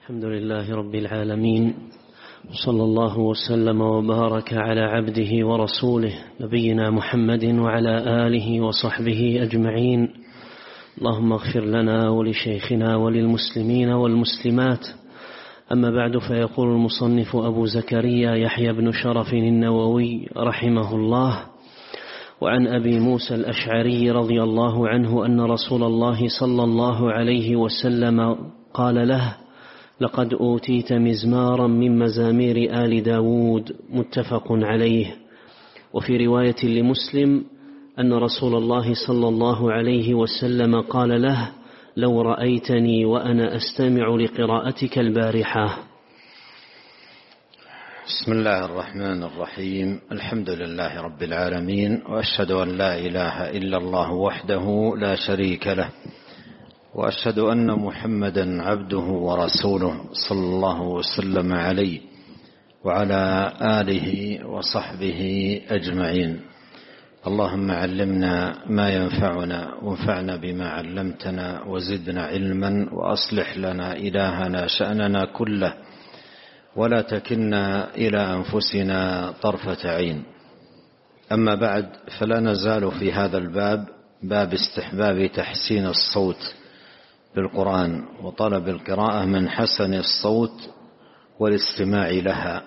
الحمد لله رب العالمين، صلى الله وسلم وبارك على عبده ورسوله نبينا محمد وعلى آله وصحبه أجمعين. اللهم اغفر لنا ولشيخنا وللمسلمين والمسلمات. أما بعد، فيقول المصنف أبو زكريا يحيى بن شرف النووي رحمه الله: وعن أبي موسى الأشعري رضي الله عنه أن رسول الله صلى الله عليه وسلم قال له: لقد أوتيت مزمارا من مزامير آل داود، متفق عليه. وفي رواية لمسلم أن رسول الله صلى الله عليه وسلم قال له: لو رأيتني وأنا أستمع لقراءتك البارحة. بسم الله الرحمن الرحيم. الحمد لله رب العالمين، وأشهد أن لا إله إلا الله وحده لا شريك له، وأشهد أن محمدا عبده ورسوله صلى الله وسلم عليه وعلى آله وصحبه أجمعين. اللهم علمنا ما ينفعنا وانفعنا بما علمتنا وزدنا علما، وأصلح لنا إلهنا شأننا كله، ولا تكلنا إلى أنفسنا طرفة عين. أما بعد، فلا نزال في هذا الباب، باب استحباب تحسين الصوت بالقرآن وطلب القراءة من حسن الصوت والاستماع لها.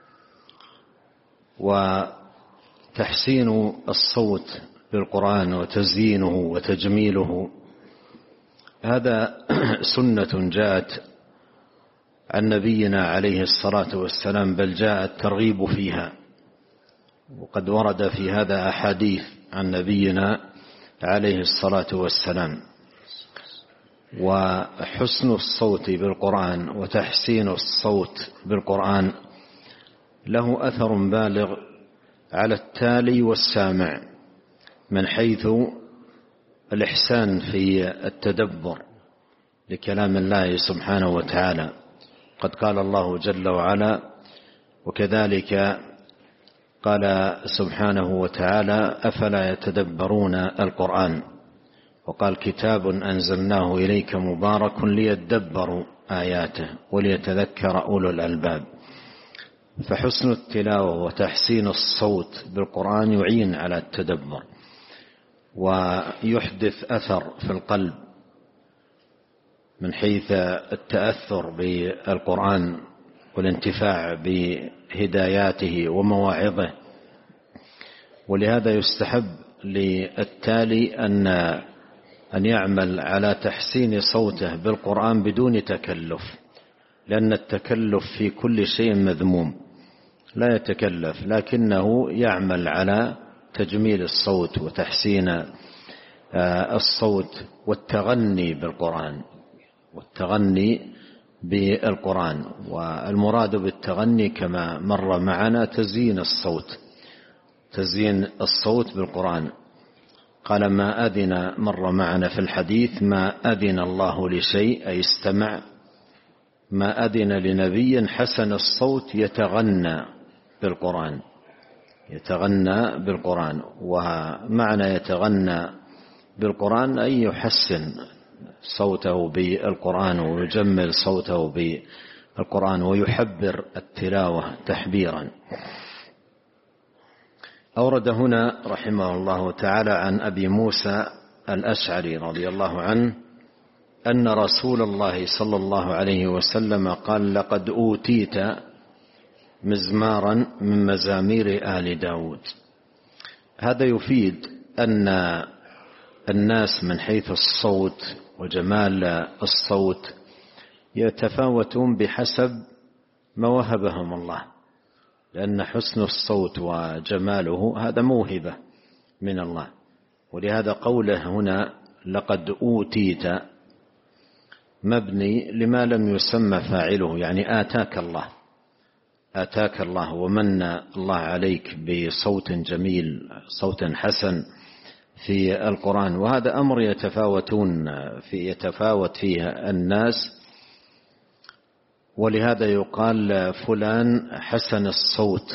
وتحسين الصوت بالقرآن وتزيينه وتجميله هذا سنة جاءت عن نبينا عليه الصلاة والسلام، بل جاء الترغيب فيها، وقد ورد في هذا أحاديث عن نبينا عليه الصلاة والسلام. وحسن الصوت بالقرآن وتحسين الصوت بالقرآن له أثر بالغ على التالي والسامع، من حيث الإحسان في التدبر لكلام الله سبحانه وتعالى. قد قال الله جل وعلا: وكذلك قال سبحانه وتعالى: أفلا يتدبرون القرآن. وقال: كتاب أنزلناه إليك مبارك ليدبروا آياته وليتذكر أولو الألباب. فحسن التلاوة وتحسين الصوت بالقرآن يعين على التدبر ويحدث أثر في القلب من حيث التأثر بالقرآن والانتفاع بهداياته ومواعظه. ولهذا يستحب للتالي أن يعمل على تحسين صوته بالقرآن بدون تكلف، لأن التكلف في كل شيء مذموم، لا يتكلف، لكنه يعمل على تجميل الصوت وتحسين الصوت والتغني بالقرآن. والمراد بالتغني كما مر معنا تزيين الصوت بالقرآن. قال: ما أذن، مر معنا في الحديث: ما أذن الله لشيء، أي استمع، ما أذن لنبي حسن الصوت يتغنى بالقرآن. ومعنى يتغنى بالقرآن أي يحسن صوته بالقرآن ويجمل صوته بالقرآن ويحبر التلاوة تحبيرا. أورد هنا رحمه الله تعالى عن أبي موسى الأشعري رضي الله عنه أن رسول الله صلى الله عليه وسلم قال: لقد أوتيت مزمارا من مزامير آل داود. هذا يفيد أن الناس من حيث الصوت وجمال الصوت يتفاوتون بحسب ما وهبهم الله، لأن حسن الصوت وجماله هذا موهبة من الله. ولهذا قوله هنا لقد أوتيت مبني لما لم يسمى فاعله، يعني آتاك الله ومن الله عليك بصوت جميل، صوت حسن في القرآن. وهذا أمر يتفاوت فيه الناس، ولهذا يقال فلان حسن الصوت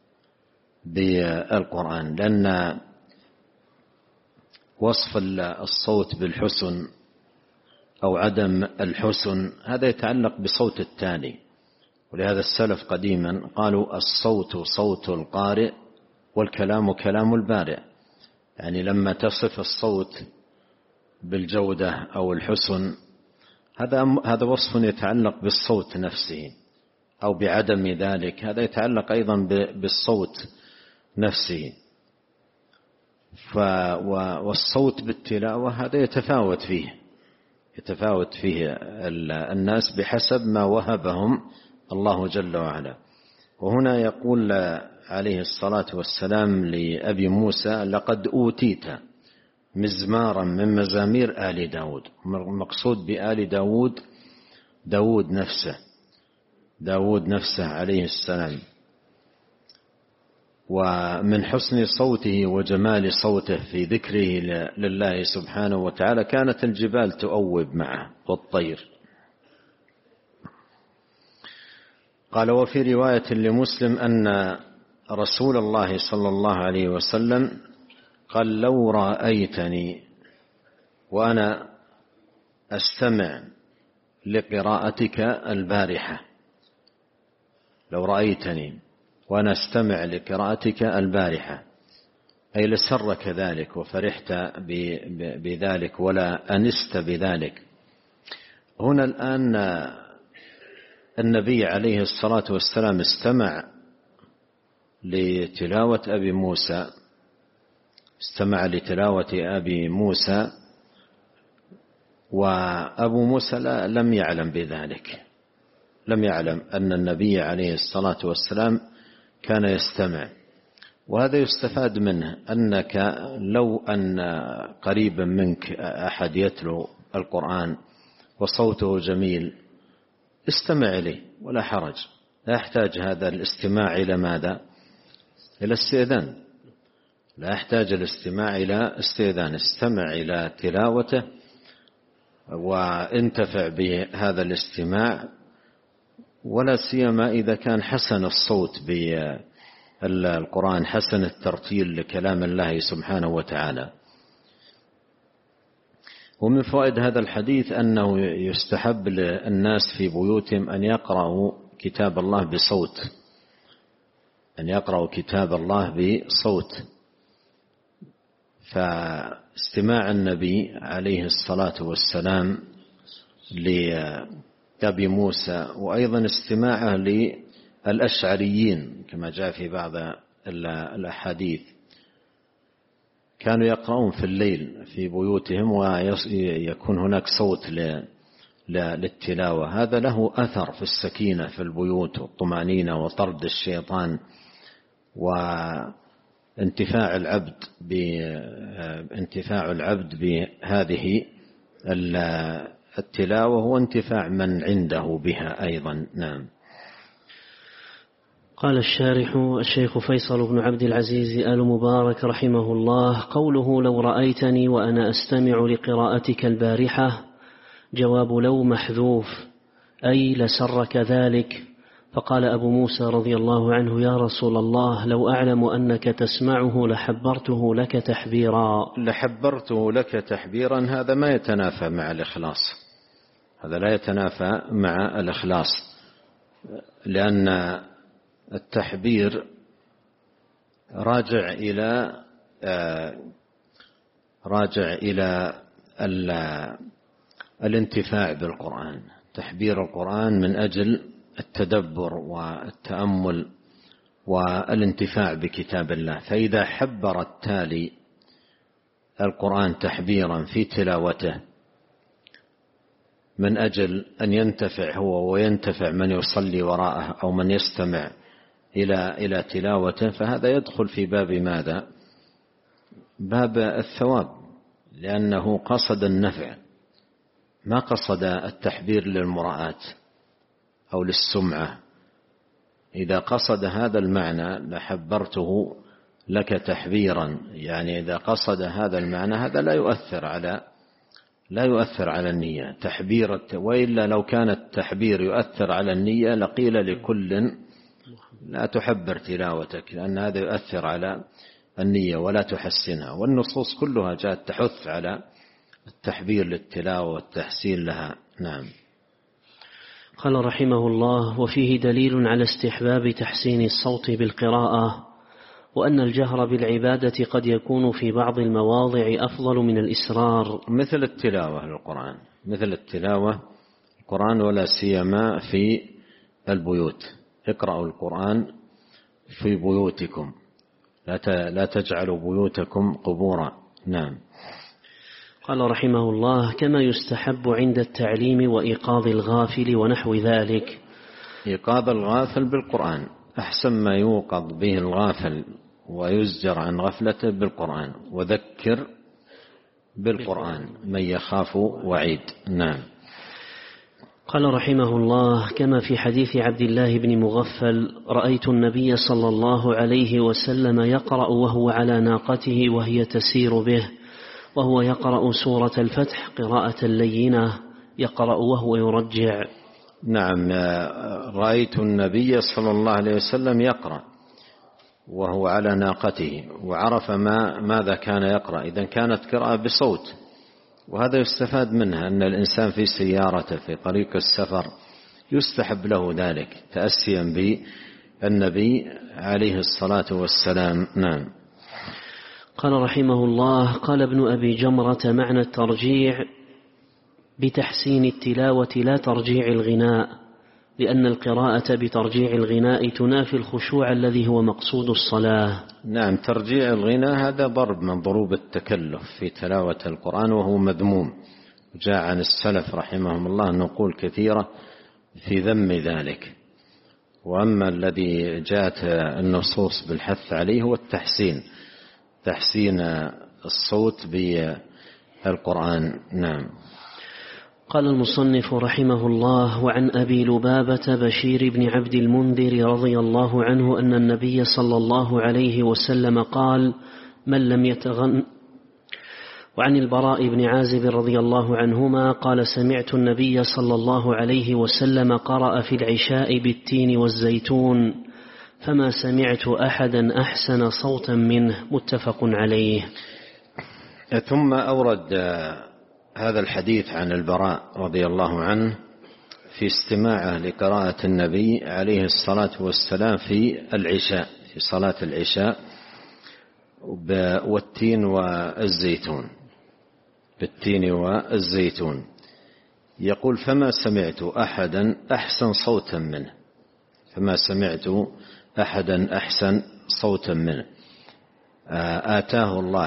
بالقرآن، لأن وصف الصوت بالحسن أو عدم الحسن، هذا يتعلق بصوت التالي. ولهذا السلف قديما قالوا الصوت صوت القارئ والكلام كلام البارئ. يعني لما تصف الصوت بالجودة أو الحسن، هذا وصف يتعلق بالصوت نفسه، أو بعدم ذلك هذا يتعلق أيضا بالصوت نفسه. والصوت بالتلاوة هذا يتفاوت فيه الناس بحسب ما وهبهم الله جل وعلا. وهنا يقول عليه الصلاة والسلام لأبي موسى: لقد أوتيت مزمارا من مزامير آل داود. المقصود بآل داود نفسه عليه السلام. ومن حسن صوته وجمال صوته في ذكره لله سبحانه وتعالى كانت الجبال تؤوب معه والطير. قال: وفي رواية لمسلم أن رسول الله صلى الله عليه وسلم قال: لو رأيتني وأنا أستمع لقراءتك البارحة، لو رأيتني وأنا أستمع لقراءتك البارحة، أي لسرك ذلك وفرحت بذلك ولا أنست بذلك. هنا الآن النبي عليه الصلاة والسلام استمع لتلاوة أبي موسى، وأبو موسى لم يعلم بذلك، لم يعلم أن النبي عليه الصلاة والسلام كان يستمع. وهذا يستفاد منه أنك لو أن قريبا منك أحد يتلو القرآن وصوته جميل استمع إليه ولا حرج، لا يحتاج هذا الاستماع إلى ماذا؟ إلى استئذان، لا يحتاج الاستماع إلى استئذان. استمع إلى تلاوته وانتفع بهذا الاستماع، ولا سيما إذا كان حسن الصوت بالقرآن، حسن الترتيل لكلام الله سبحانه وتعالى. ومن فوائد هذا الحديث أنه يستحب للناس في بيوتهم أن يقرأوا كتاب الله بصوت، فاستماع النبي عليه الصلاة والسلام لأبي موسى، وأيضا استماعه للأشعريين كما جاء في بعض الأحاديث، كانوا يقرؤون في الليل في بيوتهم ويكون هناك صوت للتلاوة. هذا له أثر في السكينة في البيوت والطمأنينة وطرد الشيطان وانتفاع العبد بهذه التلاوة وانتفاع من عنده بها أيضا. نعم. قال الشارح الشيخ فيصل بن عبد العزيز آل مبارك رحمه الله: قوله لو رأيتني وأنا أستمع لقراءتك البارحة، جواب لو محذوف، أي لسرك ذلك. فقال أبو موسى رضي الله عنه: يا رسول الله، لو أعلم أنك تسمعه لحبرته لك تحبيرا. هذا ما يتنافى مع الإخلاص، هذا لا يتنافى مع الإخلاص، لأن التحبير راجع إلى الانتفاع بالقرآن، تحبير القرآن من أجل التدبر والتأمل والانتفاع بكتاب الله. فإذا حبر التالي القرآن تحبيرا في تلاوته من أجل أن ينتفع هو وينتفع من يصلي وراءه أو من يستمع إلى تلاوته، فهذا يدخل في باب ماذا؟ باب الثواب، لأنه قصد النفع، ما قصد التحبير للمراءة أو للسمعة. إذا قصد هذا المعنى لحبرته لك تحبيرا، يعني إذا قصد هذا المعنى هذا لا يؤثر على النية تحبير. وإلا لو كان التحبير يؤثر على النية لقيل لكل لا تحبر تلاوتك، لأن هذا يؤثر على النية ولا تحسنها. والنصوص كلها جاءت تحث على التحبير للتلاوة والتحسين لها. نعم. قال رحمه الله: وفيه دليل على استحباب تحسين الصوت بالقراءة، وأن الجهر بالعبادة قد يكون في بعض المواضع أفضل من الإسرار، مثل التلاوة للقرآن، مثل التلاوة القرآن، ولا سيما في البيوت. اقرأوا القرآن في بيوتكم، لا تجعلوا بيوتكم قبورا. نعم. قال رحمه الله: كما يستحب عند التعليم وإيقاظ الغافل ونحو ذلك. إيقاظ الغافل بالقرآن، أحسن ما يوقظ به الغافل ويزجر عن غفلته بالقرآن، وذكر بالقرآن من يخاف وعيد. نعم. قال رحمه الله: كما في حديث عبد الله بن مغفل: رأيت النبي صلى الله عليه وسلم يقرأ وهو على ناقته وهي تسير به، وهو يقرأ سورة الفتح قراءة لينة، يقرأ وهو يرجع. نعم، رأيت النبي صلى الله عليه وسلم يقرأ وهو على ناقته، وعرف ماذا كان يقرأ، إذن كانت قراءة بصوت. وهذا يستفاد منها أن الإنسان في سيارته في طريق السفر يستحب له ذلك تأسيا بالنبي عليه الصلاة والسلام. نعم. قال رحمه الله: قال ابن أبي جمرة: معنى الترجيع بتحسين التلاوة لا ترجيع الغناء، لأن القراءة بترجيع الغناء تنافي الخشوع الذي هو مقصود الصلاة. نعم، ترجيع الغناء هذا ضرب من ضروب التكلف في تلاوة القرآن، وهو مذموم. جاء عن السلف رحمهم الله نقول كثيرة في ذم ذلك. وأما الذي جاءت النصوص بالحث عليه هو تحسين الصوت بالقرآن. نعم. قال المصنف رحمه الله: وعن أبي لبابة بشير بن عبد المنذر رضي الله عنه أن النبي صلى الله عليه وسلم قال: من لم يتغن. وعن البراء بن عازب رضي الله عنهما قال: سمعت النبي صلى الله عليه وسلم قرأ في العشاء بالتين والزيتون، فما سمعت أحدا أحسن صوتا منه. متفق عليه. ثم أورد هذا الحديث عن البراء رضي الله عنه في استماعه لقراءة النبي عليه الصلاة والسلام في العشاء، في صلاة العشاء، والتين والزيتون، بالتين والزيتون. يقول: فما سمعت أحدا أحسن صوتا منه، فما سمعت أحدا أحسن صوتا منه. آتاه الله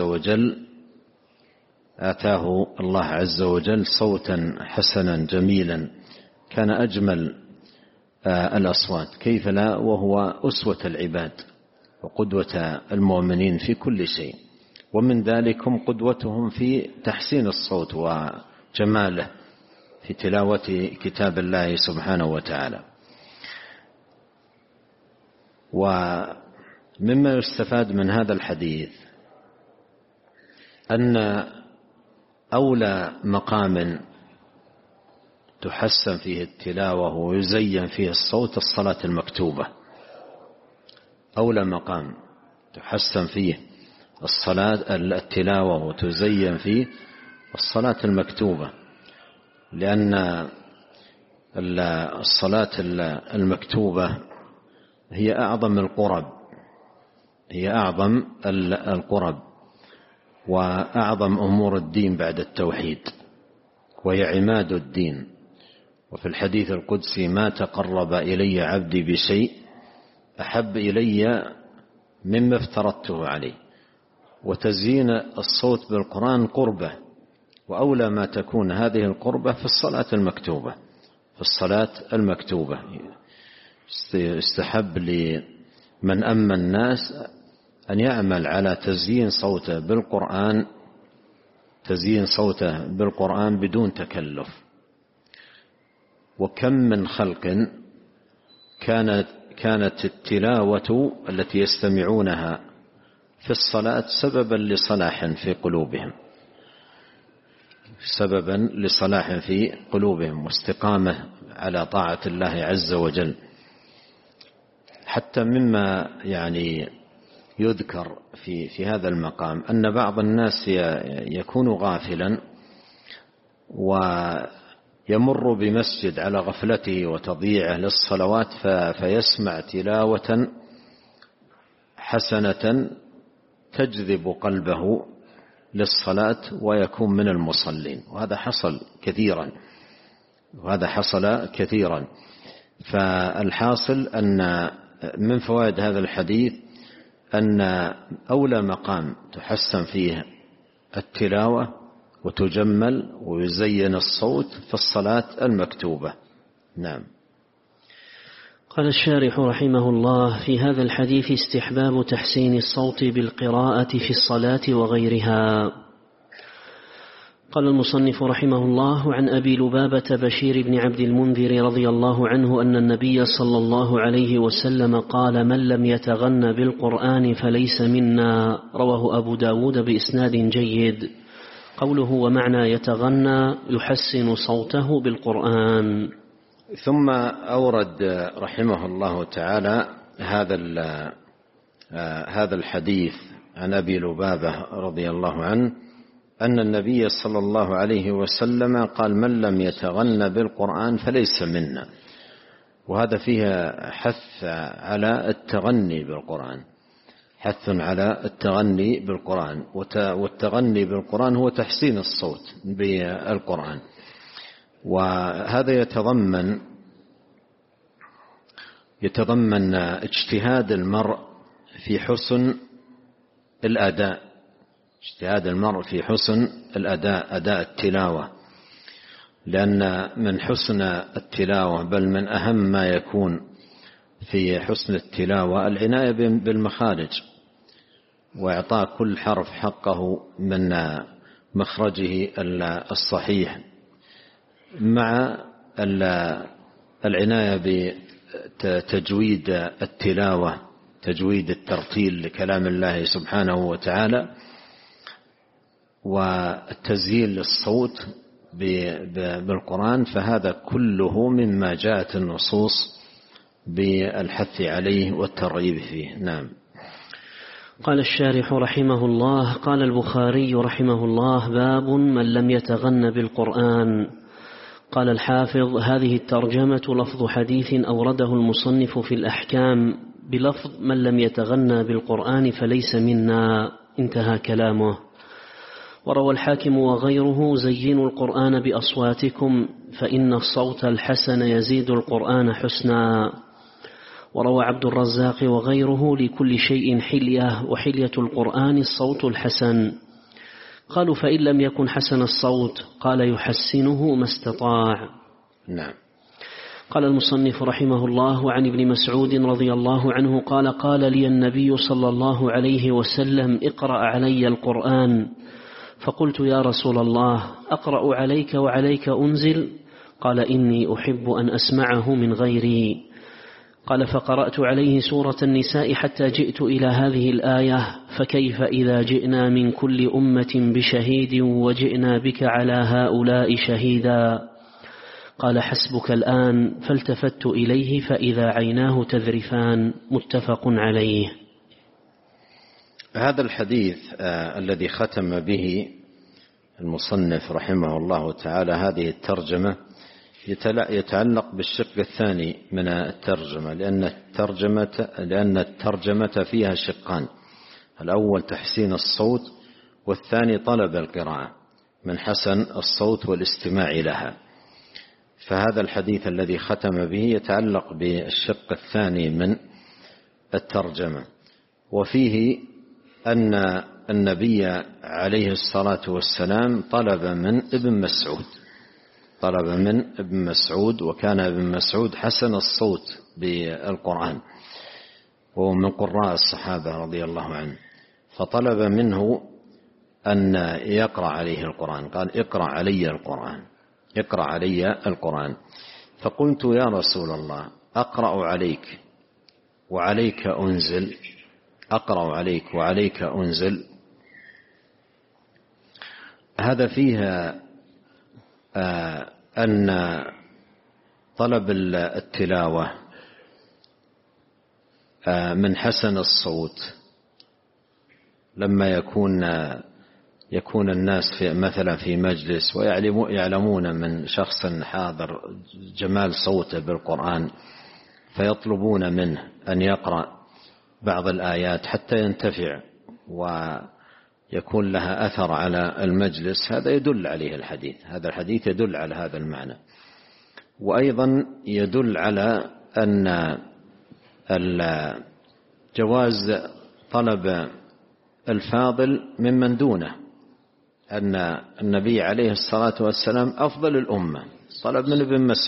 عز وجل صوتا حسنا جميلا، كان أجمل الأصوات، كيف لا، وهو أسوة العباد وقدوة المؤمنين في كل شيء، ومن ذلكم قدوتهم في تحسين الصوت وجماله في تلاوة كتاب الله سبحانه وتعالى. ومما يستفاد من هذا الحديث أن أولى مقام تحسن فيه التلاوة ويزين فيه الصوت الصلاة المكتوبة. أولى مقام تحسن فيه التلاوة وتزين فيه الصلاة المكتوبة، لأن الصلاة المكتوبة هي أعظم القرب وأعظم أمور الدين بعد التوحيد، وهي عماد الدين. وفي الحديث القدسي: ما تقرب إلي عبدي بشيء أحب إلي مما افترضته عليه. وتزيين الصوت بالقرآن قربة، وأولى ما تكون هذه القربة في الصلاة المكتوبة. يستحب لمن أما الناس أن يعمل على تزيين صوته بالقرآن بدون تكلف. وكم من خلق كانت التلاوة التي يستمعونها في الصلاة سببا لصلاح في قلوبهم واستقامة على طاعة الله عز وجل. حتى مما يذكر في هذا المقام أن بعض الناس يكون غافلا ويمر بمسجد على غفلته وتضييعه للصلوات فيسمع تلاوة حسنة تجذب قلبه للصلاة ويكون من المصلين، وهذا حصل كثيرا. فالحاصل أن من فوائد هذا الحديث أن أولى مقام تحسن فيه التلاوة وتجمل ويزين الصوت في الصلاة المكتوبة. نعم. قال الشارح رحمه الله: في هذا الحديث استحباب تحسين الصوت بالقراءة في الصلاة وغيرها. قال المصنف رحمه الله: عن أبي لبابة بشير بن عبد المنذر رضي الله عنه أن النبي صلى الله عليه وسلم قال: من لم يتغن بالقرآن فليس منا. رواه أبو داود بإسناد جيد. قوله ومعنى يتغنى يحسن صوته بالقرآن. ثم أورد رحمه الله تعالى هذا الحديث عن أبي لبابة رضي الله عنه أن النبي صلى الله عليه وسلم قال: من لم يتغن بالقرآن فليس منا. وهذا فيها حث على التغني بالقرآن، والتغني بالقرآن هو تحسين الصوت بالقرآن. وهذا يتضمن اجتهاد المرء في حسن الأداء، أداء التلاوة، لأن من حسن التلاوة بل من أهم ما يكون في حسن التلاوة العناية بالمخارج، وإعطاء كل حرف حقه من مخرجه الصحيح، مع العناية بتجويد التلاوة، تجويد الترتيل لكلام الله سبحانه وتعالى، والتزيين للصوت بالقرآن. فهذا كله مما جاءت النصوص بالحث عليه والترغيب فيه. نعم. قال الشارح رحمه الله: قال البخاري رحمه الله: باب من لم يتغن بالقرآن. قال الحافظ: هذه الترجمة لفظ حديث أورده المصنف في الأحكام بلفظ من لم يتغن بالقرآن فليس منا، انتهى كلامه. وروى الحاكم وغيره: زينوا القرآن بأصواتكم فإن الصوت الحسن يزيد القرآن حسنا. وروى عبد الرزاق وغيره: لكل شيء حلية، وحلية القرآن الصوت الحسن. قالوا: فإن لم يكن حسن الصوت؟ قال: يحسنه ما استطاع. نعم. قال المصنف رحمه الله: وعن ابن مسعود رضي الله عنه قال: قال لي النبي صلى الله عليه وسلم: اقرأ علي القرآن. فقلت: يا رسول الله، أقرأ عليك وعليك أنزل؟ قال: إني أحب أن أسمعه من غيري. قال: فقرأت عليه سورة النساء حتى جئت إلى هذه الآية: فكيف إذا جئنا من كل أمة بشهيد وجئنا بك على هؤلاء شهيدا. قال: حسبك الآن. فالتفت إليه فإذا عيناه تذرفان، متفق عليه. هذا الحديث الذي ختم به المصنف رحمه الله تعالى هذه الترجمة يتعلق بالشق الثاني من الترجمة، لأن الترجمة فيها شقان: الأول تحسين الصوت، والثاني طلب القراءة من حسن الصوت والاستماع لها. فهذا الحديث الذي ختم به يتعلق بالشق الثاني من الترجمة، وفيه أن النبي عليه الصلاة والسلام طلب من ابن مسعود، وكان ابن مسعود حسن الصوت بالقرآن، وهو من قراء الصحابة رضي الله عنه، فطلب منه أن يقرأ عليه القرآن. قال: اقرأ علي القرآن. فقلت: يا رسول الله، أقرأ عليك وعليك أنزل؟ هذا فيها أن طلب التلاوة من حسن الصوت لما يكون يكون الناس مثلا في مجلس ويعلمون من شخص حاضر جمال صوته بالقرآن، فيطلبون منه أن يقرأ بعض الآيات حتى ينتفع ويكون لها أثر على المجلس، هذا يدل عليه الحديث. هذا الحديث يدل على هذا المعنى. وأيضا يدل على أن جواز طلب الفاضل ممن دونه، أن النبي عليه الصلاة والسلام أفضل الأمة طلب من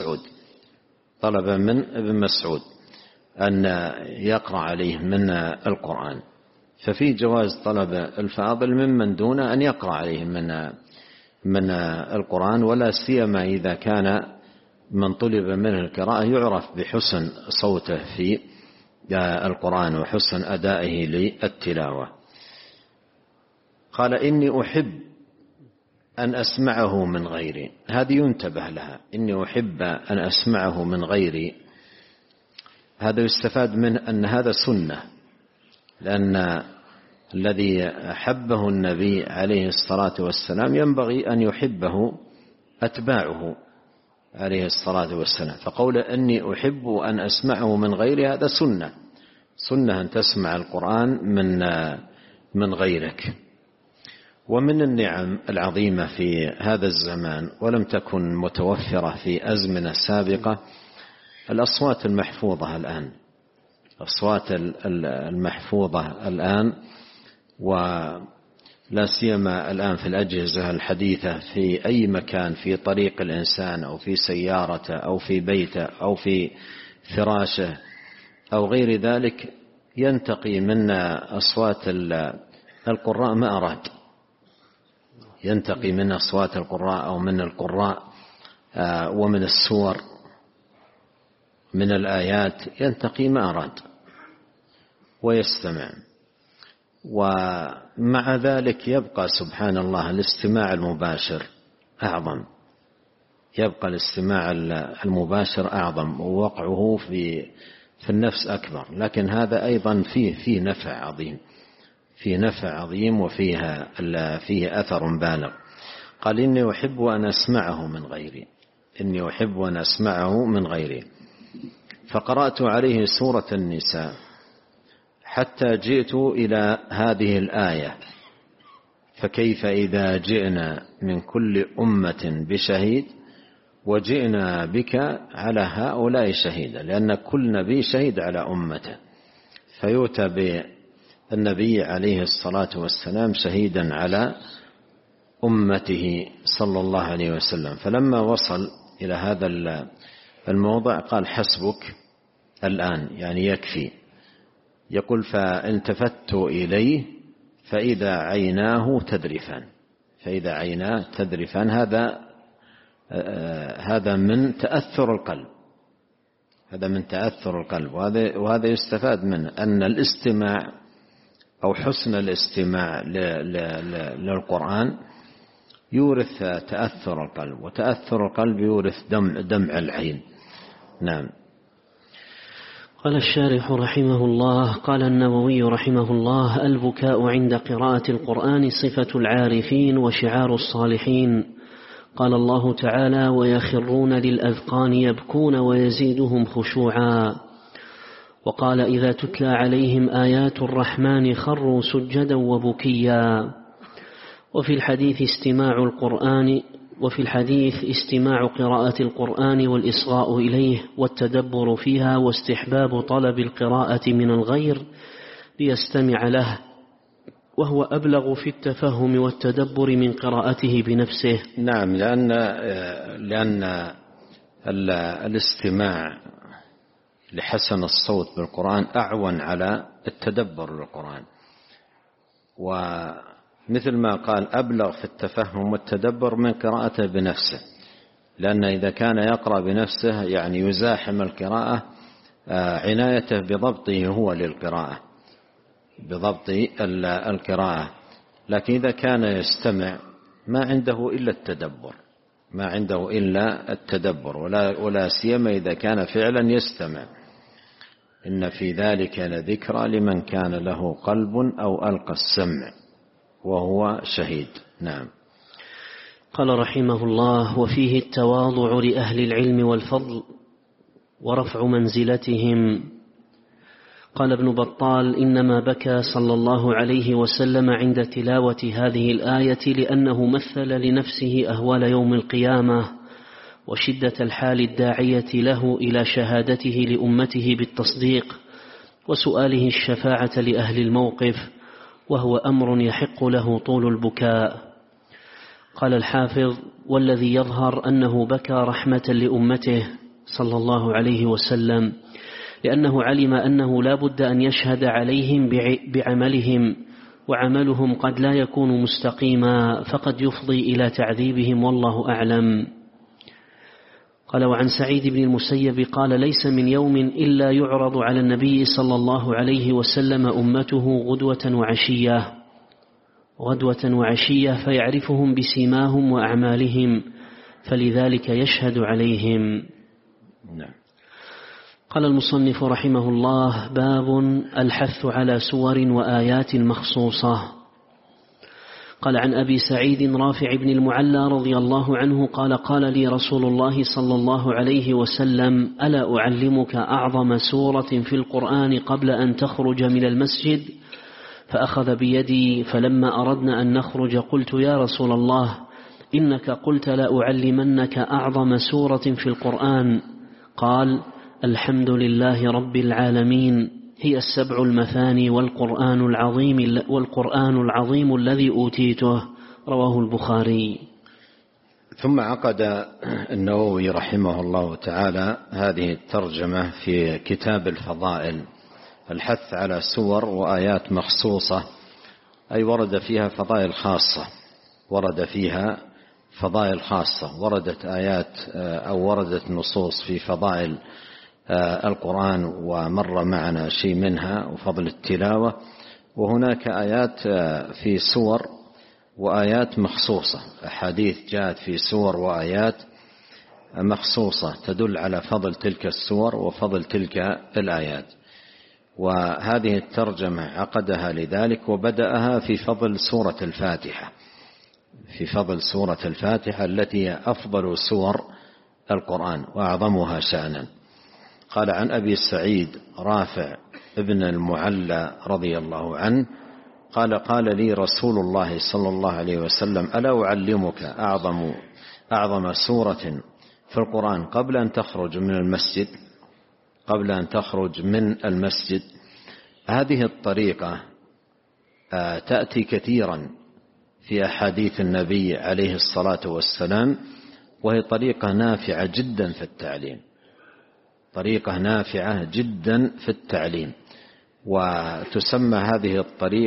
ابن مسعود أن يقرأ عليه من القرآن، ففي جواز طلب الفاضل ممن دونه أن يقرأ عليه من القرآن، ولا سيما إذا كان من طلب منه القراءة يعرف بحسن صوته في القرآن وحسن أدائه للتلاوة. قال إني أحب أن أسمعه من غيري، هذه ينتبه لها، إني أحب أن أسمعه من غيري. هذا يستفاد منه أن هذا سنة، لأن الذي أحبه النبي عليه الصلاة والسلام ينبغي أن يحبه أتباعه عليه الصلاة والسلام. فقول أني أحب أن أسمعه من غيري هذا سنة أن تسمع القرآن من غيرك. ومن النعم العظيمة في هذا الزمان ولم تكن متوفرة في أزمنة سابقة الأصوات المحفوظة الآن، الأصوات المحفوظة الآن، ولا سيما الآن في الأجهزة الحديثة في أي مكان، في طريق الإنسان أو في سيارته أو في بيته أو في فراشه أو غير ذلك، ينتقي من أصوات القراء ما أراد، ينتقي من أصوات القراء أو من القراء ومن السور من الآيات، ينتقي ما أراد ويستمع. ومع ذلك يبقى سبحان الله الاستماع المباشر أعظم، يبقى الاستماع المباشر أعظم ووقعه في النفس أكبر، لكن هذا أيضا فيه نفع عظيم، فيه نفع عظيم فيه أثر بالغ. قال إني أحب أن أسمعه من غيري، إني أحب أن أسمعه من غيري. فقرأت عليه سورة النساء حتى جئت إلى هذه الآية: فكيف إذا جئنا من كل أمة بشهيد وجئنا بك على هؤلاء شهيدا، لأن كل نبي شهيد على أمته، فيؤتى بالنبي عليه الصلاة والسلام شهيدا على أمته صلى الله عليه وسلم. فلما وصل إلى هذا الموضع قال: حسبك الآن، يعني يكفي. يقول: فالتفت إليه فإذا عيناه تذرفان، فإذا عيناه تذرفان. هذا من تأثر القلب، هذا من تأثر القلب. وهذا يستفاد منه أن الاستماع أو حسن الاستماع للقرآن يورث تأثر القلب، وتأثر القلب يورث دمع العين. نعم. قال الشارح رحمه الله: قال النووي رحمه الله: البكاء عند قراءة القرآن صفة العارفين وشعار الصالحين. قال الله تعالى: ويخرون للأذقان يبكون ويزيدهم خشوعا. وقال: إذا تتلى عليهم آيات الرحمن خروا سجدا وبكيا. وفي الحديث استماع قراءة القرآن والإصغاء إليه والتدبر فيها واستحباب طلب القراءة من الغير ليستمع له، وهو أبلغ في التفهم والتدبر من قراءته بنفسه. نعم، لأن الاستماع لحسن الصوت بالقرآن أعون على التدبر للقرآن، ومثل ما قال أبلغ في التفهم والتدبر من قراءته بنفسه، لأن إذا كان يقرأ بنفسه يعني يزاحم القراءة، عنايته بضبطه هو للقراءة، بضبط القراءة. لكن إذا كان يستمع ما عنده إلا التدبر، ما عنده إلا التدبر، ولا سيما إذا كان فعلا يستمع. إن في ذلك لذكرى لمن كان له قلب أو ألقى السمع وهو شهيد. نعم. قال رحمه الله: وفيه التواضع لأهل العلم والفضل ورفع منزلتهم. قال ابن بطال: إنما بكى صلى الله عليه وسلم عند تلاوة هذه الآية لأنه مثل لنفسه أهوال يوم القيامة وشدة الحال الداعية له إلى شهادته لأمته بالتصديق وسؤاله الشفاعة لأهل الموقف، وهو أمر يحق له طول البكاء. قال الحافظ: والذي يظهر أنه بكى رحمة لأمته صلى الله عليه وسلم، لأنه علم أنه لا بد أن يشهد عليهم بعملهم، وعملهم قد لا يكون مستقيما فقد يفضي إلى تعذيبهم، والله أعلم. قال: وعن سعيد بن المسيب قال: ليس من يوم إلا يعرض على النبي صلى الله عليه وسلم أمته غدوة وعشية فيعرفهم بسيماهم وأعمالهم، فلذلك يشهد عليهم. نعم. قال المصنف رحمه الله: باب الحث على سور وآيات مخصوصة. قال: عن أبي سعيد رافع بن المعلى رضي الله عنه قال: قال لي رسول الله صلى الله عليه وسلم: ألا أعلمك أعظم سورة في القرآن قبل أن تخرج من المسجد؟ فأخذ بيدي، فلما أردنا أن نخرج قلت: يا رسول الله، إنك قلت لا أعلمنك أعظم سورة في القرآن. قال: الحمد لله رب العالمين، هي السبع المثاني والقرآن العظيم الذي أوتيته. رواه البخاري. ثم عقد النووي رحمه الله تعالى هذه الترجمة في كتاب الفضائل: الحث على سور وآيات مخصوصة، أي ورد فيها فضائل خاصة، وردت آيات أو وردت نصوص في فضائل القرآن ومر معنا شيء منها وفضل التلاوة، وهناك آيات في سور وآيات مخصوصة، أحاديث جاءت في سور وآيات مخصوصة تدل على فضل تلك السور وفضل تلك الآيات. وهذه الترجمة عقدها لذلك، وبدأها في فضل سورة الفاتحة التي هي أفضل سور القرآن وأعظمها شأنا. قال: عن أبي سعيد رافع ابن المعلى رضي الله عنه قال: قال لي رسول الله صلى الله عليه وسلم: ألا أعلمك أعظم سورة في القرآن قبل أن تخرج من المسجد. هذه الطريقة تأتي كثيرا في أحاديث النبي عليه الصلاة والسلام، وهي طريقة نافعة جدا في التعليم، وتسمى هذه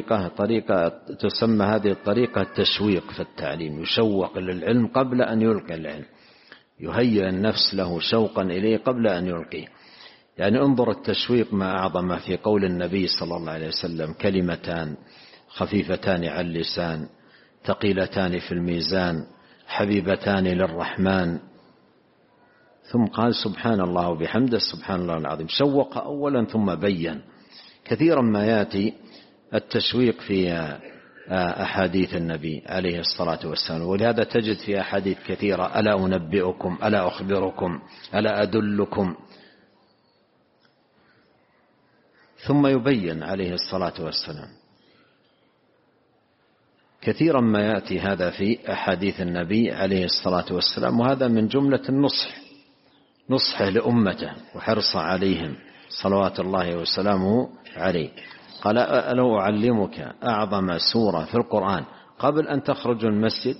الطريقة تشويق في التعليم، يشوق للعلم قبل أن يلقي العلم، يهيئ النفس له شوقا إليه قبل أن يلقيه. يعني انظر التشويق ما أعظم في قول النبي صلى الله عليه وسلم: كلمتان خفيفتان على اللسان ثقيلتان في الميزان حبيبتان للرحمن. ثم قال: سبحان الله وبحمده سبحان الله العظيم. شوق أولا ثم بين. كثيرا ما يأتي التشويق في أحاديث النبي عليه الصلاة والسلام، ولهذا تجد في أحاديث كثيرة: ألا أنبئكم، ألا أخبركم، ألا أدلكم. ثم يبين عليه الصلاة والسلام. كثيرا ما يأتي هذا في أحاديث النبي عليه الصلاة والسلام، وهذا من جملة نصحه لأمته وحرصه عليهم صلوات الله وسلامه عليه. قال: ألا أعلمك أعظم سورة في القرآن قبل أن تخرج المسجد؟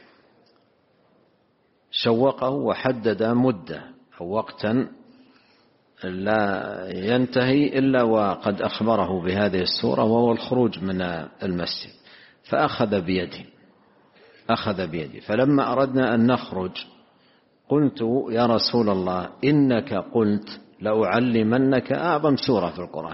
شوقه وحدد مدة أو وقتا لا ينتهي إلا وقد أخبره بهذه السورة، وهو الخروج من المسجد. فأخذ بيدي فلما أردنا أن نخرج قلت: يا رسول الله، إنك قلت لأعلمنك أعظم سورة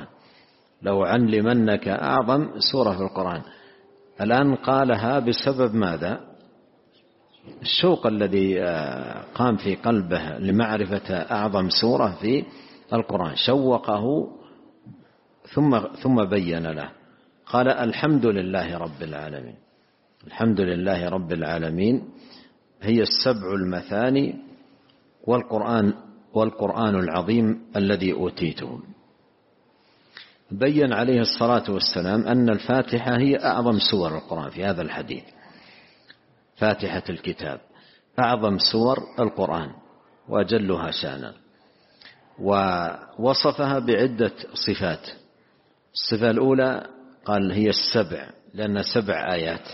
في القرآن. الآن قالها بسبب ماذا؟ الشوق الذي قام في قلبه لمعرفة أعظم سورة في القرآن، شوقه ثم بين له. قال: الحمد لله رب العالمين. الحمد لله رب العالمين هي السبع المثاني والقرآن العظيم الذي أوتيته. بين عليه الصلاة والسلام أن الفاتحة هي أعظم سور القرآن في هذا الحديث. فاتحة الكتاب أعظم سور القرآن وأجلها شانا، ووصفها بعدة صفات. الصفة الأولى قال هي السبع لأنها 7 آيات.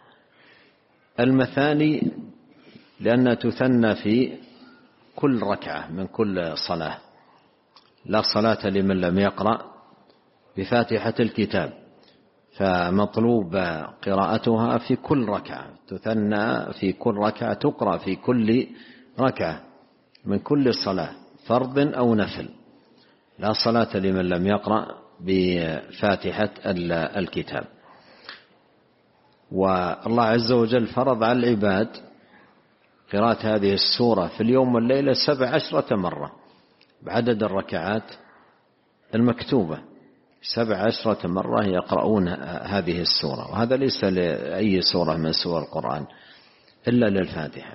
المثاني لأنها تثنى في كل ركعة من كل صلاة، لا صلاة لمن لم يقرأ بفاتحة الكتاب، فمطلوب قراءتها في كل ركعة، تثنى في كل ركعة، تقرأ في كل ركعة من كل صلاة فرض أو نفل، لا صلاة لمن لم يقرأ بفاتحة الكتاب. والله عز وجل فرض على العباد قراءة هذه السورة في اليوم والليلة 17 مرة بعدد الركعات المكتوبة. 17 مرة يقرؤون هذه السورة، وهذا ليس لأي سورة من سور القرآن إلا للفاتحة.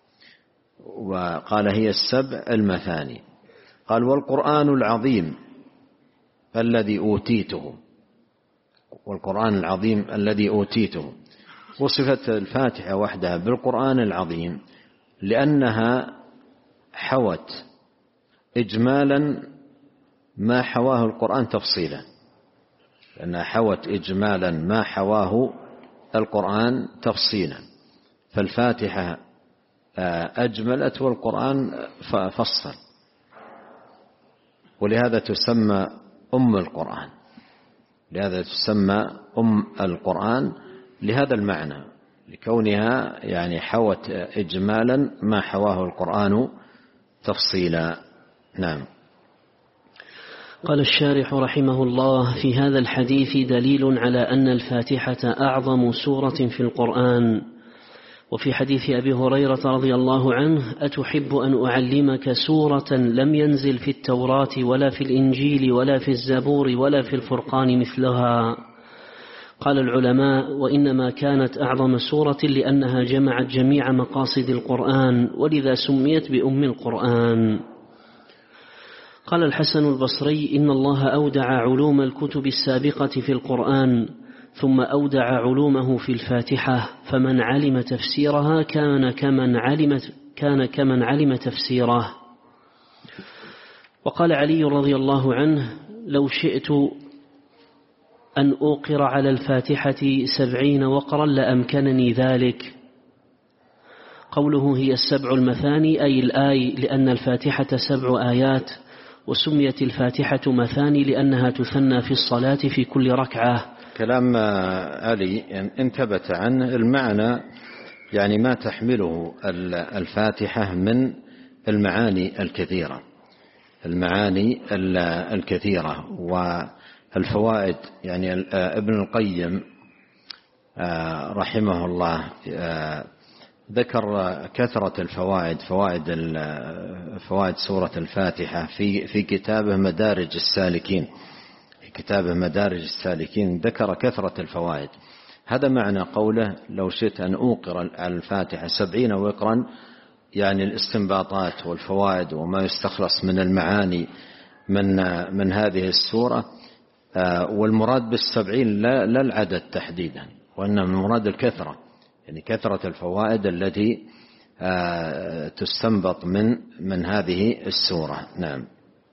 وقال هي السبع المثاني. قال والقرآن العظيم الذي أوتيته، والقرآن العظيم الذي أوتيته. وصفت الفاتحة وحدها بالقرآن العظيم لأنها حوت إجمالا ما حواه القرآن تفصيلا، لأنها حوت إجمالا ما حواه القرآن تفصيلا، فالفاتحة أجملت والقرآن فصل، ولهذا تسمى أم القرآن، لهذا تسمى أم القرآن لهذا المعنى، لكونها يعني حوت إجمالا ما حواه القرآن تفصيلا. نعم. قال الشارح رحمه الله: في هذا الحديث دليل على أن الفاتحة أعظم سورة في القرآن. وفي حديث أبي هريرة رضي الله عنه: أتحب أن أعلمك سورة لم ينزل في التوراة ولا في الإنجيل ولا في الزبور ولا في الفرقان مثلها؟ قال العلماء: وإنما كانت أعظم سورة لأنها جمعت جميع مقاصد القرآن، ولذا سميت بأم القرآن. قال الحسن البصري: إن الله أودع علوم الكتب السابقة في القرآن، ثم أودع علومه في الفاتحة، فمن علم تفسيرها كان كمن علم تفسيره. وقال علي رضي الله عنه: لو شئت أن أوقر على الفاتحة 70 وقرا لأمكنني ذلك. قوله هي السبع المثاني أي الآي، لأن الفاتحة 7 آيات، وسميت الفاتحة مثاني لأنها تثنى في الصلاة في كل ركعة. كلام علي إن ثبت عنه المعنى، يعني ما تحمله الفاتحة من المعاني الكثيرة، المعاني الكثيرة والفوائد. يعني ابن القيم رحمه الله ذكر كثرة الفوائد، فوائد سورة الفاتحة في كتابه مدارج السالكين. في كتابه مدارج السالكين ذكر كثرة الفوائد. هذا معنى قوله: لو شئت أن أوقر الفاتحة 70 وقرا، يعني الاستنباطات والفوائد وما يستخلص من المعاني من هذه السورة. والمراد بال70 لا العدد تحديدا، وإنما المراد الكثرة، يعني كثرة الفوائد التي تستنبط من هذه السورة. نعم.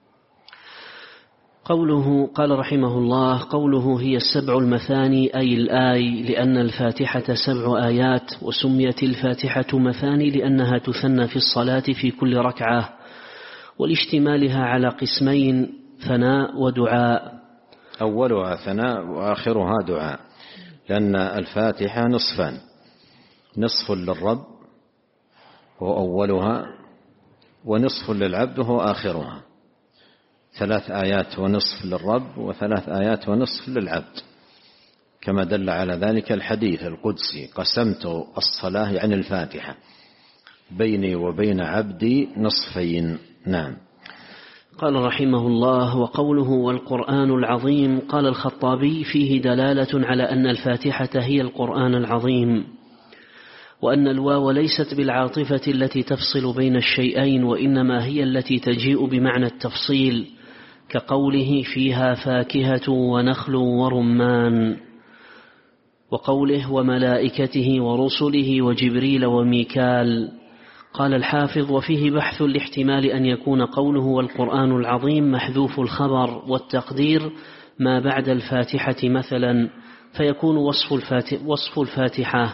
قوله قال رحمه الله: قوله هي السبع المثاني أي الآي، لأن الفاتحة 7 آيات، وسميت الفاتحة مثاني لأنها تثنى في الصلاة في كل ركعة، ولاشتمالها على قسمين: ثناء ودعاء. أولها ثناء وآخرها دعاء، لأن الفاتحة نصفان: نصف للرب هو أولها، ونصف للعبد هو آخرها. 3 آيات ونصف للرب، و3 آيات ونصف للعبد، كما دل على ذلك الحديث القدسي: قسمت الصلاة يعني الفاتحة بيني وبين عبدي نصفين. نعم. قال رحمه الله: وقوله والقرآن العظيم، قال الخطابي: فيه دلالة على أن الفاتحة هي القرآن العظيم، وأن الواو ليست بالعاطفة التي تفصل بين الشيئين، وإنما هي التي تجيء بمعنى التفصيل، كقوله فيها فاكهة ونخل ورمان، وقوله وملائكته ورسله وجبريل وميكال. قال الحافظ: وفيه بحث لاحتمال أن يكون قوله والقرآن العظيم محذوف الخبر والتقدير ما بعد الفاتحة مثلا، فيكون وصف الفاتحة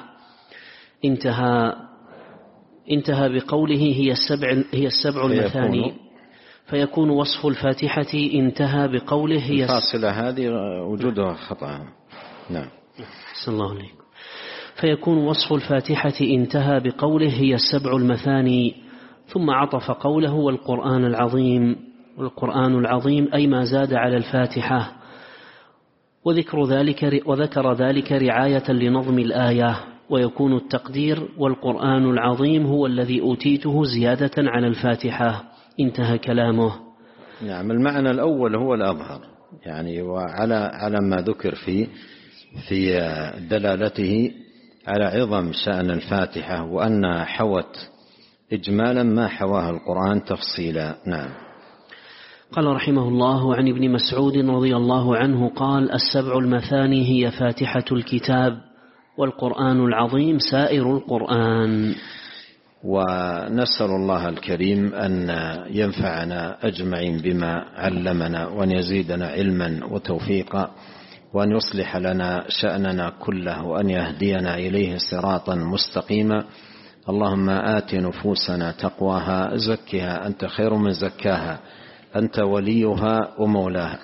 انتهى بقوله هي السبع المثاني، فيكون وصف الفاتحة انتهى بقوله هي الفاصلة هذه وجودها خطأ. نعم. صلى الله عليه. فيكون وصف الفاتحة انتهى بقوله هي السبع المثاني، ثم عطف قوله والقرآن العظيم، والقرآن العظيم أي ما زاد على الفاتحة، وذكر ذلك رعاية لنظم الآية، ويكون التقدير والقرآن العظيم هو الذي أوتيته زيادة على الفاتحة. انتهى كلامه. نعم. المعنى الأول هو الأظهر، يعني وعلى ما ذكر في دلالته على عظم شأن الفاتحة، وأن حوت إجمالا ما حواه القرآن تفصيلا. نعم. قال رحمه الله: عن ابن مسعود رضي الله عنه قال: السبع المثاني هي فاتحة الكتاب، والقرآن العظيم سائر القرآن. ونسأل الله الكريم أن ينفعنا أجمعين بما علمنا، وأن يزيدنا علما وتوفيقا، وأن يصلح لنا شأننا كله، وأن يهدينا إليه صراطا مستقيما. اللهم آت نفوسنا تقواها، زكها أنت خير من زكاها، أنت وليها ومولاها.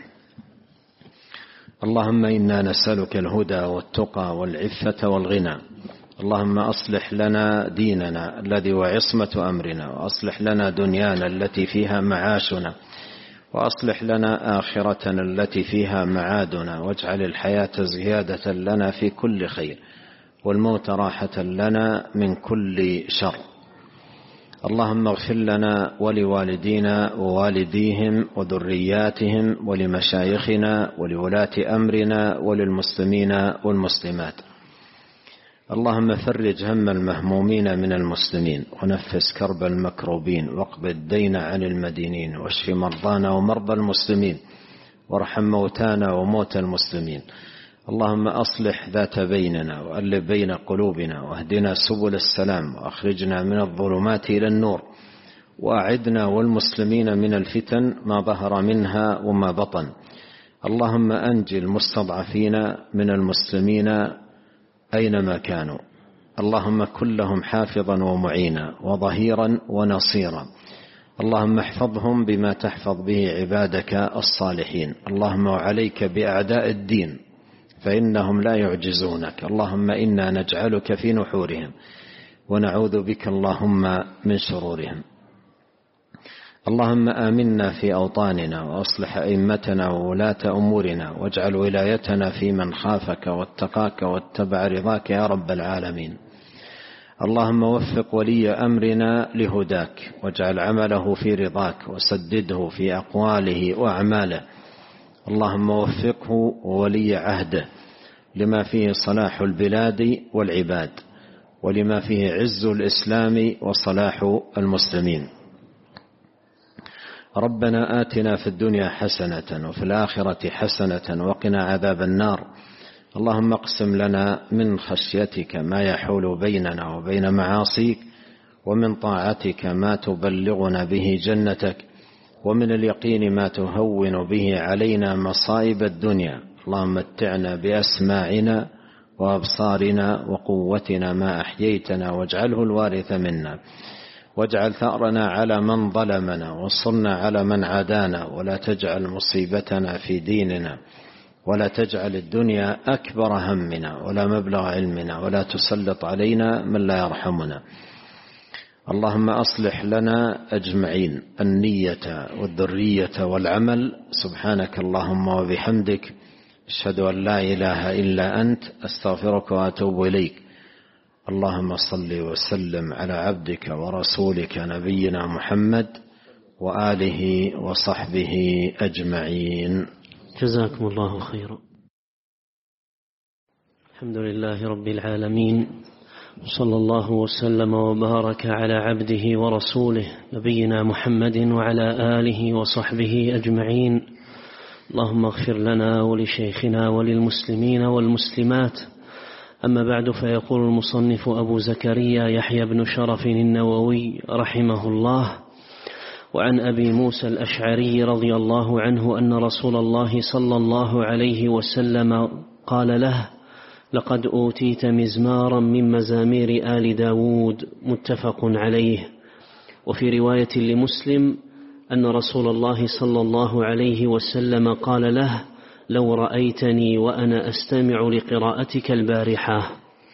اللهم إنا نسألك الهدى والتقى والعفة والغنى. اللهم أصلح لنا ديننا الذي وعصمة أمرنا، وأصلح لنا دنيانا التي فيها معاشنا، وأصلح لنا آخرتنا التي فيها معادنا، واجعل الحياة زيادة لنا في كل خير، والموت راحة لنا من كل شر. اللهم اغفر لنا ولوالدينا ووالديهم وذرياتهم ولمشايخنا ولولاة أمرنا وللمسلمين والمسلمات. اللهم فرج هم المهمومين من المسلمين، ونفس كرب المكروبين، واقض الدين عن المدينين، واشف مرضانا ومرضى المسلمين، وارحم موتانا وموتى المسلمين. اللهم أصلح ذات بيننا، وألف بين قلوبنا، واهدنا سبل السلام، وأخرجنا من الظلمات إلى النور، وأعدنا والمسلمين من الفتن ما ظهر منها وما بطن. اللهم أنجي المستضعفين من المسلمين أينما كانوا. اللهم كن لهم حافظا ومعينا وظهيرا ونصيرا. اللهم احفظهم بما تحفظ به عبادك الصالحين. اللهم وعليك بأعداء الدين فإنهم لا يعجزونك. اللهم إنا نجعلك في نحورهم، ونعوذ بك اللهم من شرورهم. اللهم آمنا في أوطاننا، وأصلح أئمتنا وولاة أمورنا، واجعل ولايتنا في من خافك واتقاك واتبع رضاك يا رب العالمين. اللهم وفق ولي أمرنا لهداك، واجعل عمله في رضاك، وسدده في أقواله وأعماله. اللهم وفقه وولي عهده لما فيه صلاح البلاد والعباد، ولما فيه عز الإسلام وصلاح المسلمين. ربنا آتنا في الدنيا حسنة، وفي الآخرة حسنة، وقنا عذاب النار. اللهم اقسم لنا من خشيتك ما يحول بيننا وبين معاصيك، ومن طاعتك ما تبلغنا به جنتك، ومن اليقين ما تهون به علينا مصائب الدنيا. اللهم متعنا بأسماعنا وأبصارنا وقوتنا ما أحييتنا، واجعله الوارث منا، واجعل ثأرنا على من ظلمنا، وانصرنا على من عادانا، ولا تجعل مصيبتنا في ديننا، ولا تجعل الدنيا أكبر همنا ولا مبلغ علمنا، ولا تسلط علينا من لا يرحمنا. اللهم أصلح لنا أجمعين النية والذرية والعمل. سبحانك اللهم وبحمدك، أشهد أن لا إله إلا أنت، أستغفرك وأتوب إليك. اللهم صل وسلم على عبدك ورسولك نبينا محمد وآله وصحبه أجمعين. جزاكم الله خيرا. الحمد لله رب العالمين، صلى الله وسلم وبارك على عبده ورسوله نبينا محمد وعلى آله وصحبه أجمعين. اللهم اغفر لنا ولشيخنا وللمسلمين والمسلمات. أما بعد، فيقول المصنف أبو زكريا يحيى بن شرف النووي رحمه الله: وعن أبي موسى الأشعري رضي الله عنه أن رسول الله صلى الله عليه وسلم قال له: لقد أوتيت مزمارا من مزامير آل داود، متفق عليه. وفي رواية لمسلم أن رسول الله صلى الله عليه وسلم قال له: لو رأيتني وأنا أستمع لقراءتك البارحة.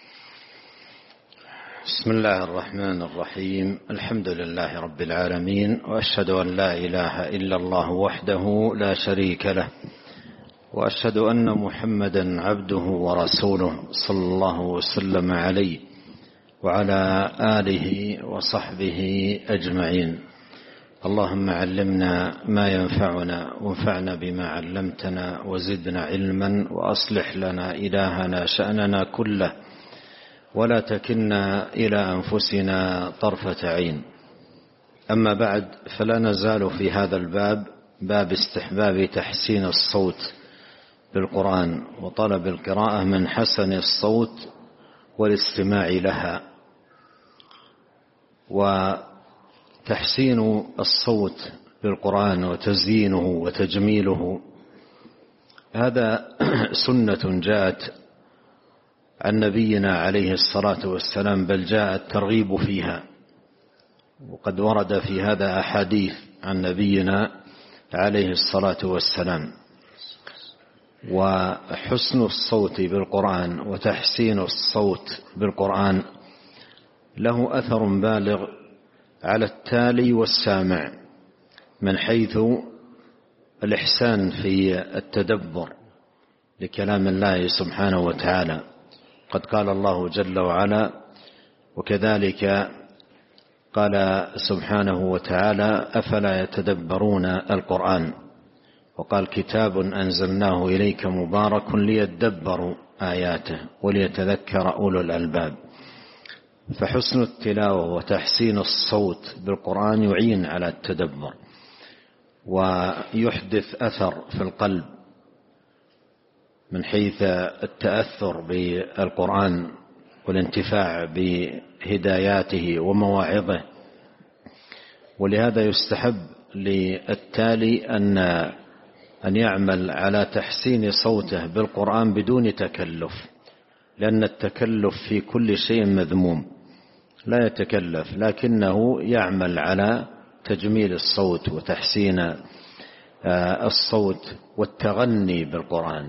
بسم الله الرحمن الرحيم. الحمد لله رب العالمين، وأشهد أن لا إله إلا الله وحده لا شريك له، وأشهد أن محمدا عبده ورسوله صلى الله وسلم عليه وعلى آله وصحبه أجمعين. اللهم علمنا ما ينفعنا وانفعنا بما علمتنا وزدنا علما، وأصلح لنا إلهنا شأننا كله، ولا تكلنا إلى أنفسنا طرفة عين. أما بعد، فلا نزال في هذا الباب، باب استحباب تحسين الصوت بالقرآن وطلب القراءة من حسن الصوت والاستماع لها. وتحسين الصوت بالقرآن وتزيينه وتجميله هذا سنة جاءت عن نبينا عليه الصلاة والسلام، بل جاء الترغيب فيها، وقد ورد في هذا أحاديث عن نبينا عليه الصلاة والسلام. وحسن الصوت بالقرآن وتحسين الصوت بالقرآن له أثر بالغ على التالي والسامع، من حيث الإحسان في التدبر لكلام الله سبحانه وتعالى. قد قال الله جل وعلا: وكذلك قال سبحانه وتعالى: أفلا يتدبرون القرآن. وقال: كتاب أنزلناه إليك مبارك ليدبروا آياته وليتذكر أولو الألباب. فحسن التلاوة وتحسين الصوت بالقرآن يعين على التدبر ويحدث أثر في القلب من حيث التأثر بالقرآن والانتفاع بهداياته ومواعظه. ولهذا يستحب للتالي أن يعمل على تحسين صوته بالقرآن بدون تكلف، لأن التكلف في كل شيء مذموم، لا يتكلف، لكنه يعمل على تجميل الصوت وتحسين الصوت والتغني بالقرآن.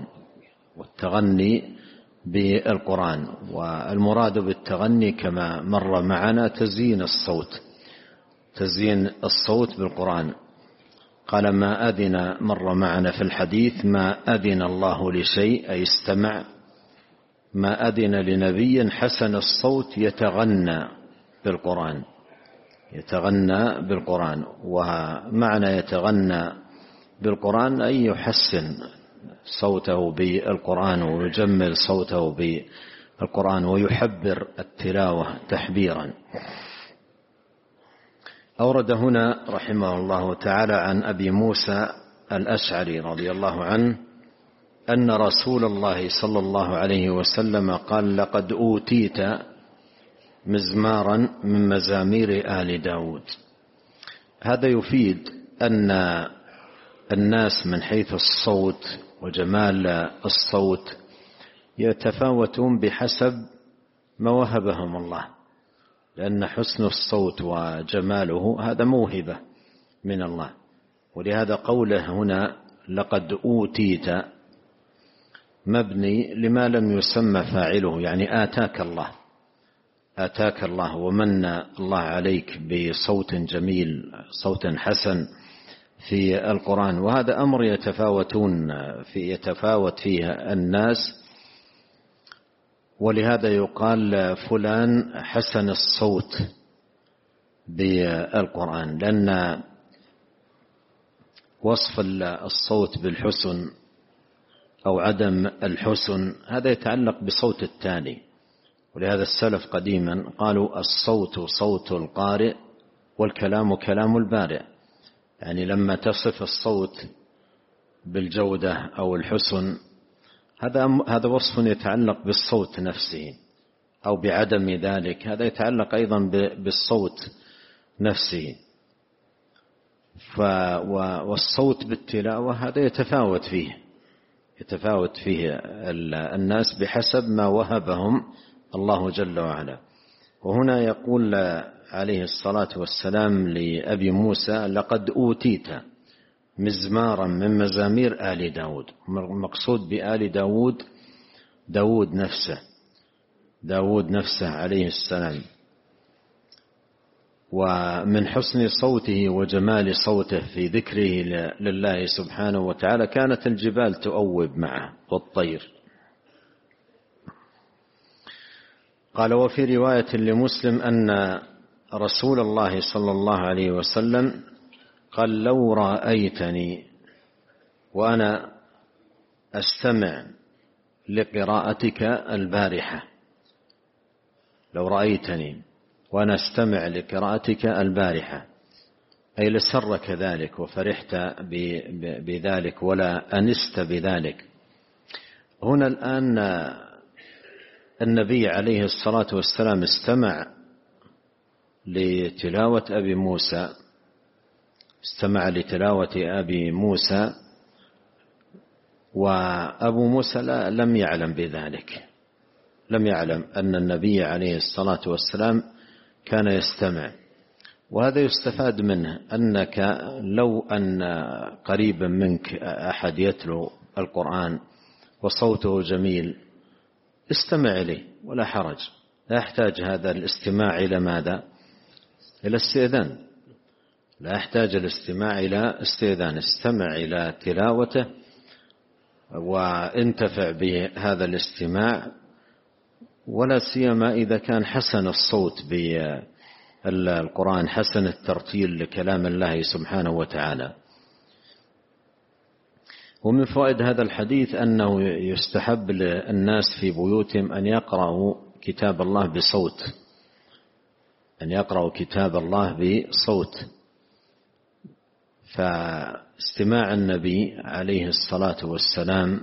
والمراد بالتغني كما مر معنا تزيين الصوت بالقرآن. قال: ما أذن، مر معنا في الحديث: ما أذن الله لشيء، أي استمع، ما أذن لنبي حسن الصوت يتغنى بالقرآن. ومعنى يتغنى بالقرآن أي يحسن صوته بالقرآن ويجمل صوته بالقرآن ويحبر التلاوة تحبيرا. أورد هنا رحمه الله تعالى عن أبي موسى الأشعري رضي الله عنه أن رسول الله صلى الله عليه وسلم قال: لقد أوتيت مزمارا من مزامير آل داود. هذا يفيد أن الناس من حيث الصوت وجمال الصوت يتفاوتون بحسب ما وهبهم الله، لأن حسن الصوت وجماله هذا موهبة من الله. ولهذا قوله هنا لقد أوتيت مبني لما لم يسمى فاعله، يعني آتاك الله ومن الله عليك بصوت جميل، صوت حسن في القرآن. وهذا أمر يتفاوت فيه الناس، ولهذا يقال فلان حسن الصوت بالقرآن، لأن وصف الصوت بالحسن أو عدم الحسن هذا يتعلق بصوت التالي، ولهذا السلف قديما قالوا الصوت صوت القارئ والكلام كلام البارئ. يعني لما تصف الصوت بالجودة أو الحسن هذا وصف يتعلق بالصوت نفسه، أو بعدم ذلك هذا يتعلق أيضا بالصوت نفسه. والصوت بالتلاوة هذا يتفاوت فيه الناس بحسب ما وهبهم الله جل وعلا. وهنا يقول عليه الصلاة والسلام لأبي موسى لقد أوتيت مزمارا من مزامير آل داود. مقصود بآل داود نفسه عليه السلام. ومن حسن صوته وجمال صوته في ذكره لله سبحانه وتعالى كانت الجبال تؤوب معه والطير. قال وفي رواية لمسلم أن رسول الله صلى الله عليه وسلم قال لو رأيتني وأنا أستمع لقراءتك البارحة، لو رأيتني وأنا أستمع لقراءتك البارحة، أي لسرك ذلك وفرحت بذلك ولا أنست بذلك. هنا الآن النبي عليه الصلاة والسلام استمع لتلاوة أبي موسى وأبو موسى لم يعلم بذلك، لم يعلم أن النبي عليه الصلاة والسلام كان يستمع. وهذا يستفاد منه أنك لو أن قريبا منك أحد يتلو القرآن وصوته جميل استمع إليه ولا حرج، لا يحتاج هذا الاستماع إلى ماذا؟ إلى استئذان، لا يحتاج الاستماع إلى استئذان. استمع إلى تلاوته وانتفع بهذا الاستماع، ولا سيما إذا كان حسن الصوت بالقرآن، حسن الترتيل لكلام الله سبحانه وتعالى. ومن فوائد هذا الحديث أنه يستحب للناس في بيوتهم أن يقرأوا كتاب الله بصوت، أن يقرأوا كتاب الله بصوت. فاستماع النبي عليه الصلاة والسلام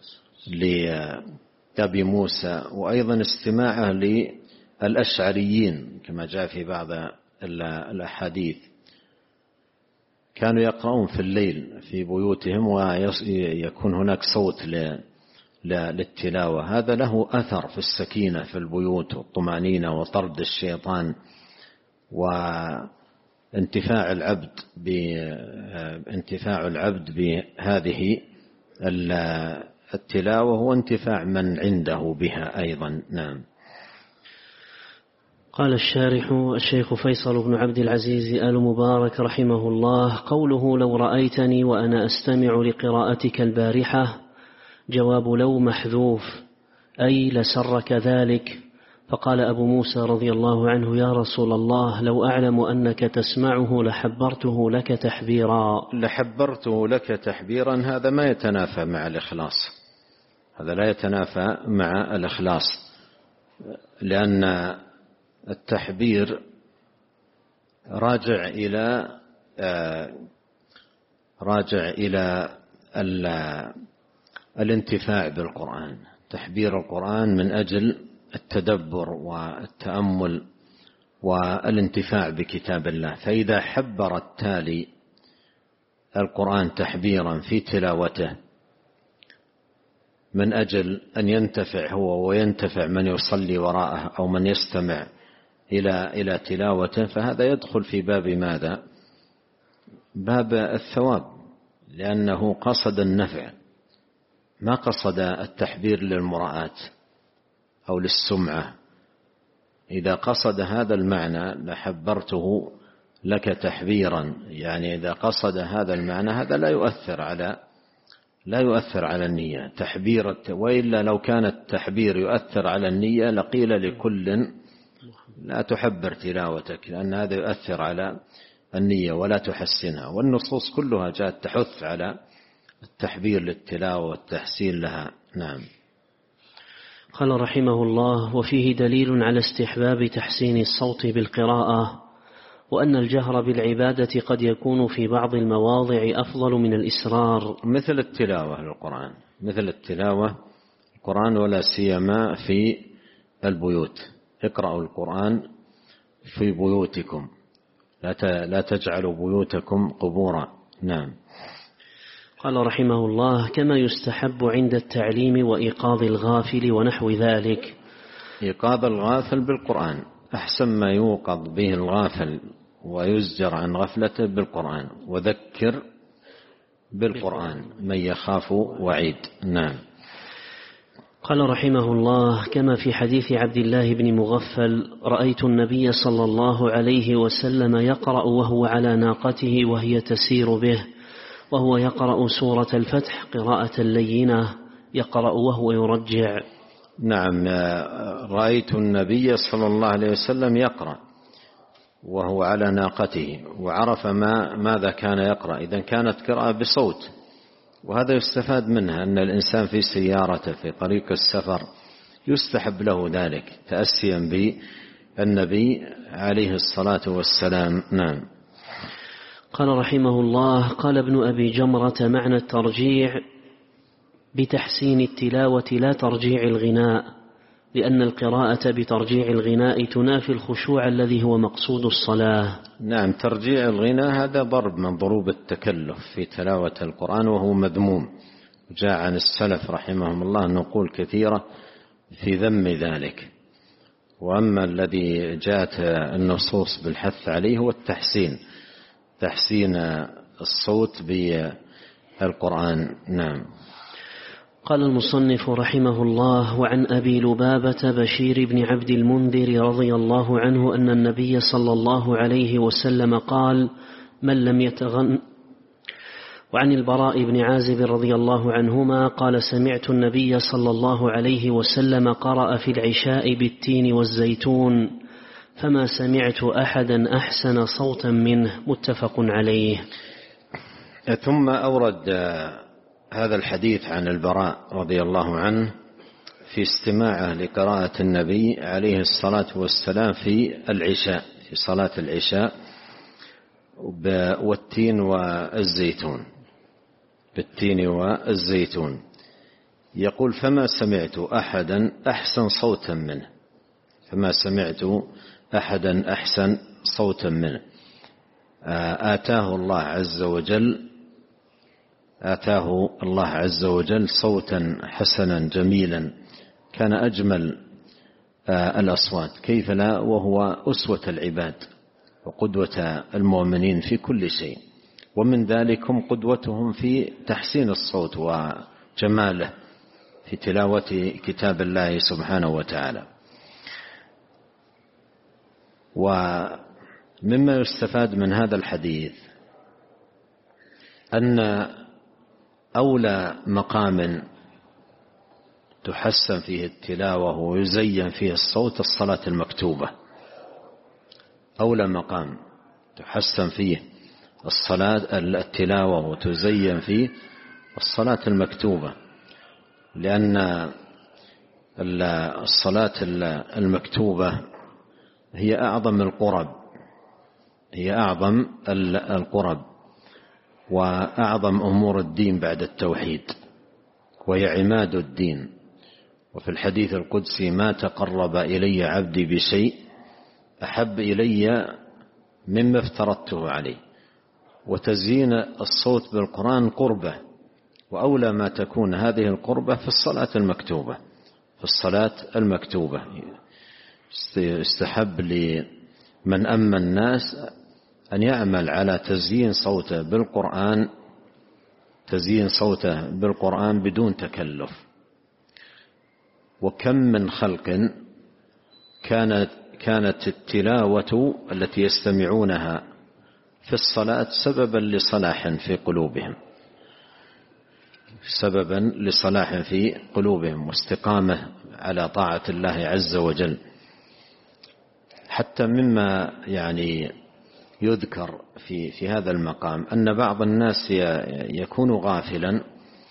لأبي موسى وأيضا استماعه للأشعريين كما جاء في بعض الأحاديث، كانوا يقرؤون في الليل في بيوتهم ويكون هناك صوت للتلاوة. هذا له أثر في السكينة في البيوت والطمأنينة وطرد الشيطان وانتفاع العبد بهذه التلاوة وانتفاع من عنده بها أيضا. نعم. قال الشارح الشيخ فيصل بن عبد العزيز آل مبارك رحمه الله: قوله لو رأيتني وأنا أستمع لقراءتك البارحة، جواب لو محذوف، أي لسرك ذلك. فقال أبو موسى رضي الله عنه: يا رسول الله، لو أعلم أنك تسمعه لحبرته لك تحبيرا. هذا ما يتنافى مع الإخلاص، هذا لا يتنافى مع الإخلاص، لأن التحبير راجع إلى الانتفاع بالقرآن، تحبير القرآن من أجل التدبر والتأمل والانتفاع بكتاب الله. فإذا حبر التالي القرآن تحبيرا في تلاوته من أجل أن ينتفع هو وينتفع من يصلي وراءه أو من يستمع إلى تلاوته، فهذا يدخل في باب ماذا؟ باب الثواب، لأنه قصد النفع، ما قصد التحبير للمراءة أو للسمعة. إذا قصد هذا المعنى لحبرته لك تحبيرا، يعني إذا قصد هذا المعنى هذا لا يؤثر على النية تحبير. وإلا لو كان التحبير يؤثر على النية لقيل لكل لا تحبر تلاوتك، لأن هذا يؤثر على النية ولا تحسنها، والنصوص كلها جاءت تحث على التحبير للتلاوة والتحسين لها. نعم. قال رحمه الله: وفيه دليل على استحباب تحسين الصوت بالقراءة، وأن الجهر بالعبادة قد يكون في بعض المواضع أفضل من الإسرار، مثل التلاوة للقرآن، مثل التلاوة القرآن، ولا سيما في البيوت. اقرأوا القرآن في بيوتكم، لا تجعلوا بيوتكم قبورا. نعم. قال رحمه الله: كما يستحب عند التعليم وإيقاظ الغافل ونحو ذلك. إيقاظ الغافل بالقرآن أحسن ما يوقظ به الغافل ويزجر عن غفلته بالقرآن، وذكر بالقرآن من يخاف وعيد. نعم. قال رحمه الله: كما في حديث عبد الله بن مغفل: رأيت النبي صلى الله عليه وسلم يقرأ وهو على ناقته وهي تسير به، وهو يقرأ سورة الفتح قراءة لينة، يقرأ وهو يرجع. نعم. رأيت النبي صلى الله عليه وسلم يقرأ وهو على ناقته، وعرف ماذا كان يقرأ. إذن كانت قراءة بصوت، وهذا يستفاد منها أن الإنسان في سيارته في طريق السفر يستحب له ذلك تأسيا بالنبي عليه الصلاة والسلام. نعم. قال رحمه الله: قال ابن أبي جمرة: معنى الترجيع بتحسين التلاوة لا ترجيع الغناء، لأن القراءة بترجيع الغناء تنافي الخشوع الذي هو مقصود الصلاة. نعم. ترجيع الغناء هذا ضرب من ضروب التكلف في تلاوة القرآن، وهو مذموم. جاء عن السلف رحمهم الله نقول كثيرة في ذم ذلك. وأما الذي جاءت النصوص بالحث عليه هو تحسين الصوت بالقرآن. نعم. قال المصنف رحمه الله: وعن أبي لبابة بشير بن عبد المنذر رضي الله عنه أن النبي صلى الله عليه وسلم قال: من لم يتغن. وعن البراء بن عازب رضي الله عنهما قال: سمعت النبي صلى الله عليه وسلم قرأ في العشاء بالتين والزيتون، فما سمعت أحدا أحسن صوتا منه. متفق عليه. ثم أورد هذا الحديث عن البراء رضي الله عنه في استماعه لقراءة النبي عليه الصلاة والسلام في العشاء، في صلاة العشاء، والتين والزيتون، بالتين والزيتون. يقول: فما سمعت أحدا أحسن صوتا منه، فما سمعت أحدا أحسن صوتا منه. آتاه الله عز وجل صوتا حسنا جميلا، كان أجمل الأصوات، كيف لا وهو أسوة العباد وقدوة المؤمنين في كل شيء، ومن ذلكم قدوتهم في تحسين الصوت وجماله في تلاوة كتاب الله سبحانه وتعالى. ومما يستفاد من هذا الحديث أن أولى مقام تحسن فيه التلاوة ويزين فيه الصوت الصلاة المكتوبة. أولى مقام تحسن فيه التلاوة وتزين فيه الصلاة المكتوبة، لأن الصلاة المكتوبة هي أعظم القرب وأعظم أمور الدين بعد التوحيد، وهي عماد الدين. وفي الحديث القدسي: ما تقرب إلي عبدي بشيء أحب إلي مما افترضته عليه. وتزيين الصوت بالقرآن قربة، وأولى ما تكون هذه القربة في الصلاة المكتوبة. يستحب لمن أما الناس أن يعمل على تزيين صوته بالقرآن بدون تكلف. وكم من خلق كانت التلاوة التي يستمعونها في الصلاة سببا لصلاح في قلوبهم واستقامة على طاعة الله عز وجل. حتى مما يذكر في هذا المقام أن بعض الناس يكون غافلا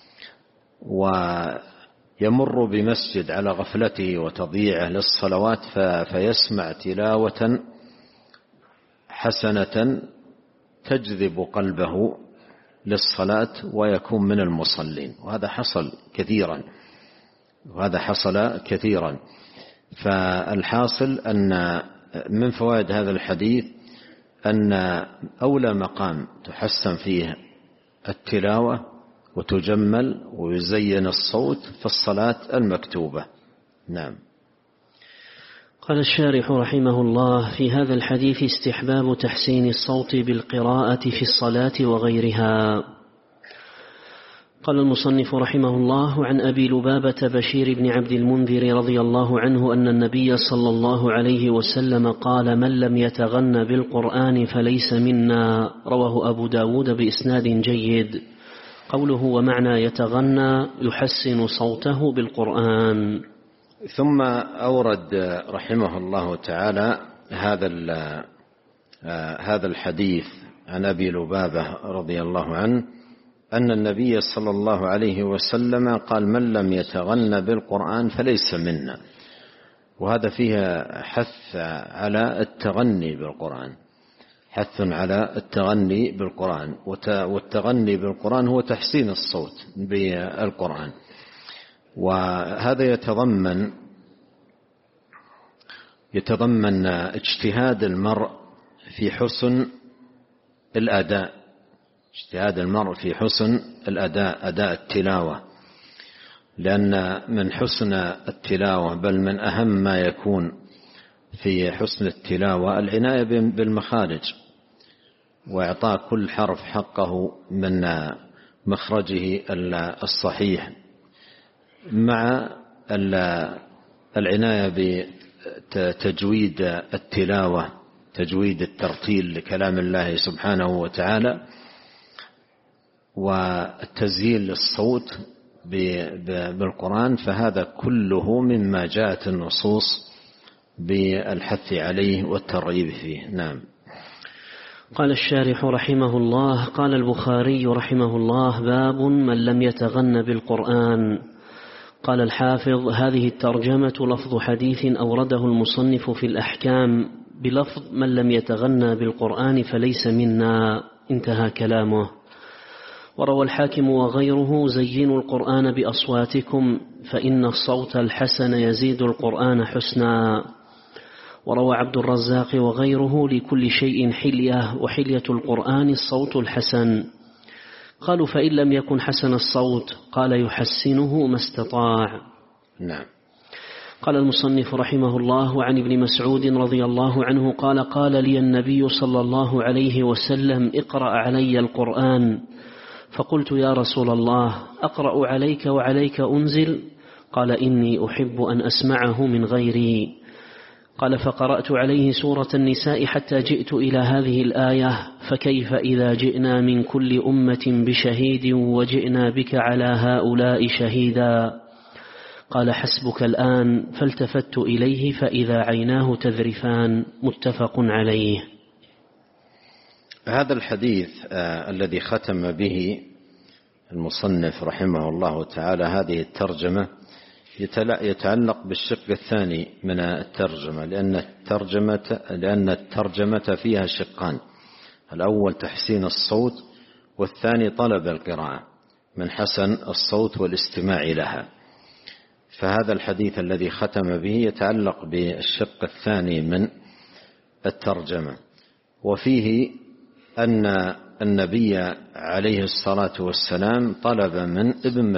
ويمر بمسجد على غفلته وتضييعه للصلوات فيسمع تلاوة حسنة تجذب قلبه للصلاة ويكون من المصلين، وهذا حصل كثيرا. فالحاصل أن من فوائد هذا الحديث أن أولى مقام تحسن فيه التلاوة وتجمل ويزين الصوت في الصلاة المكتوبة. نعم. قال الشارح رحمه الله: في هذا الحديث استحباب تحسين الصوت بالقراءة في الصلاة وغيرها. قال المصنف رحمه الله: عن أبي لبابة بشير بن عبد المنذر رضي الله عنه أن النبي صلى الله عليه وسلم قال: من لم يتغن بالقرآن فليس منا. رواه أبو داود بإسناد جيد. قوله ومعنى يتغنى يحسن صوته بالقرآن. ثم أورد رحمه الله تعالى هذا الحديث عن أبي لبابة رضي الله عنه أن النبي صلى الله عليه وسلم قال: من لم يتغن بالقرآن فليس منا. وهذا فيها حث على التغني بالقرآن، حث على التغني بالقرآن، والتغني بالقرآن هو تحسين الصوت بالقرآن. وهذا يتضمن اجتهاد المرء في حسن الأداء، أداء التلاوة، لأن من حسن التلاوة بل من أهم ما يكون في حسن التلاوة العناية بالمخارج وإعطاء كل حرف حقه من مخرجه الصحيح، مع العناية بتجويد التلاوة، تجويد الترتيل لكلام الله سبحانه وتعالى، والتزيين الصوت بالقرآن. فهذا كله مما جاءت النصوص بالحث عليه والترغيب فيه. نعم. قال الشارح رحمه الله: قال البخاري رحمه الله: باب من لم يتغن بالقرآن. قال الحافظ: هذه الترجمة لفظ حديث أورده المصنف في الأحكام بلفظ من لم يتغن بالقرآن فليس منا، انتهى كلامه. وروى الحاكم وغيره: زينوا القرآن بأصواتكم فإن الصوت الحسن يزيد القرآن حسنا. وروى عبد الرزاق وغيره: لكل شيء حلية، وحلية القرآن الصوت الحسن. قالوا: فإن لم يكن حسن الصوت؟ قال: يحسنه ما استطاع. نعم. قال المصنف رحمه الله: وعن ابن مسعود رضي الله عنه قال: قال لي النبي صلى الله عليه وسلم: اقرأ علي القرآن. فقلت: يا رسول الله، أقرأ عليك وعليك أنزل؟ قال: إني أحب أن أسمعه من غيري. قال: فقرأت عليه سورة النساء حتى جئت إلى هذه الآية: فكيف إذا جئنا من كل أمة بشهيد وجئنا بك على هؤلاء شهيدا. قال: حسبك الآن. فالتفت إليه فإذا عيناه تذرفان، متفق عليه. هذا الحديث الذي ختم به المصنف رحمه الله تعالى هذه الترجمة يتعلق بالشق الثاني من الترجمة، لأن الترجمة فيها شقان: الأول تحسين الصوت، والثاني طلب القراءة من حسن الصوت والاستماع لها. فهذا الحديث الذي ختم به يتعلق بالشق الثاني من الترجمة، وفيه أن النبي عليه الصلاة والسلام طلب من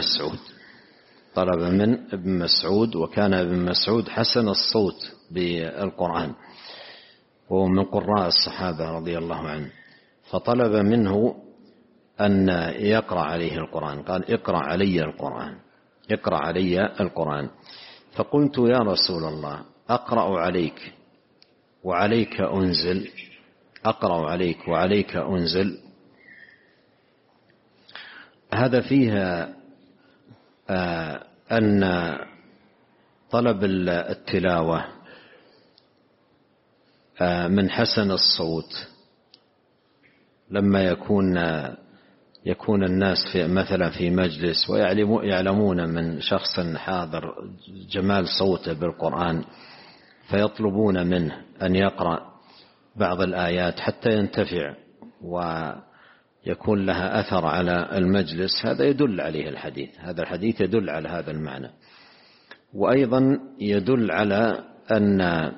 ابن مسعود، وكان ابن مسعود حسن الصوت بالقرآن وهو من قراء الصحابة رضي الله عنه، فطلب منه أن يقرأ عليه القرآن. قال: اقرأ علي القرآن. فقلت: يا رسول الله، أقرأ عليك وعليك أنزل؟ هذا فيها أن طلب التلاوة من حسن الصوت لما يكون الناس مثلا في مجلس ويعلمون من شخص حاضر جمال صوته بالقرآن، فيطلبون منه أن يقرأ بعض الآيات حتى ينتفع ويكون لها أثر على المجلس، هذا يدل عليه الحديث. هذا الحديث يدل على هذا المعنى. وأيضا يدل على أن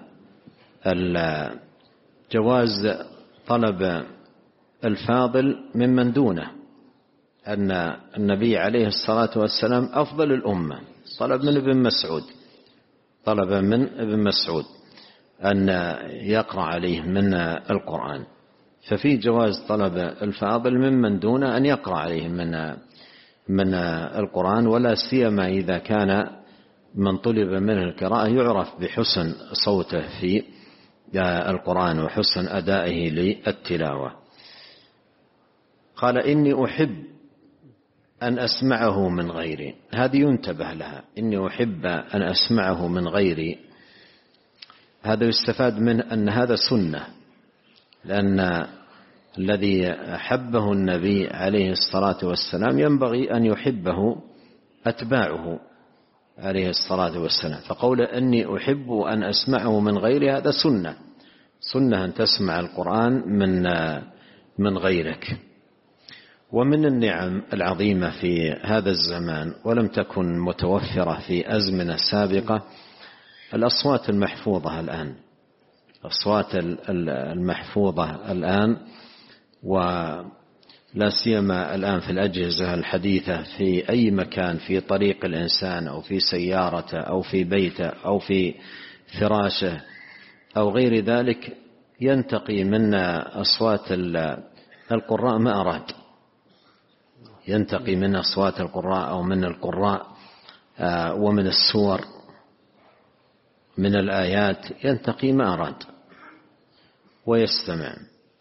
جواز طلب الفاضل ممن دونه، أن النبي عليه الصلاة والسلام أفضل الأمة طلب من ابن مسعود أن يقرأ عليه من القرآن، ففي جواز طلب الفاضل ممن دونه أن يقرأ عليه من القرآن، ولا سيما إذا كان من طلب منه القراءة يعرف بحسن صوته في القرآن وحسن أدائه للتلاوة. قال إني أحب أن أسمعه من غيري، هذه ينتبه لها، إني أحب أن أسمعه من غيري. هذا يستفاد منه أن هذا سنة، لأن الذي أحبه النبي عليه الصلاة والسلام ينبغي أن يحبه أتباعه عليه الصلاة والسلام. فقول أني أحب أن أسمعه من غيري هذا سنة أن تسمع القرآن من غيرك. ومن النعم العظيمة في هذا الزمان ولم تكن متوفرة في أزمنة سابقة الأصوات المحفوظة الآن، الأصوات المحفوظة الآن، ولا سيما الآن في الأجهزة الحديثة في أي مكان، في طريق الإنسان أو في سيارته أو في بيته أو في فراشه أو غير ذلك، ينتقي من أصوات القراء ما أراد، ينتقي من أصوات القراء أو من القراء ومن السور من الآيات، ينتقي ما أراد ويستمع.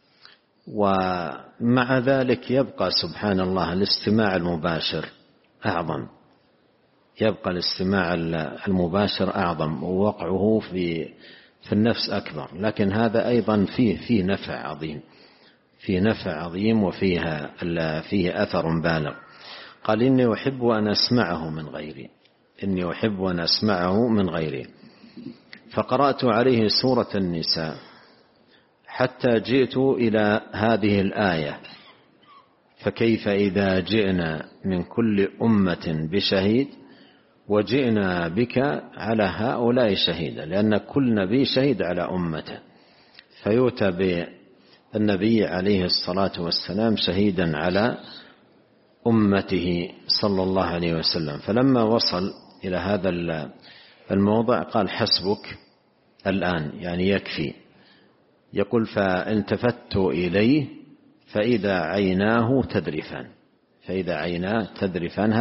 ومع ذلك يبقى سبحان الله الاستماع المباشر أعظم، يبقى الاستماع المباشر أعظم ووقعه في النفس أكبر، لكن هذا أيضا فيه نفع عظيم، فيه نفع عظيم فيه أثر بالغ. قال إني أحب أن أسمعه من غيري، إني أحب أن أسمعه من غيري. فقرأت عليه سورة النساء حتى جئت إلى هذه الآية: فكيف إذا جئنا من كل أمة بشهيد وجئنا بك على هؤلاء شهيدا، لأن كل نبي شهيد على أمته، فيؤتى بالنبي عليه الصلاة والسلام شهيدا على أمته صلى الله عليه وسلم. فلما وصل إلى هذا الموضع قال: حسبك الآن، يعني يكفي. يقول: فالتفت إليه فإذا عيناه تذرفان، فإذا عيناه تذرفان.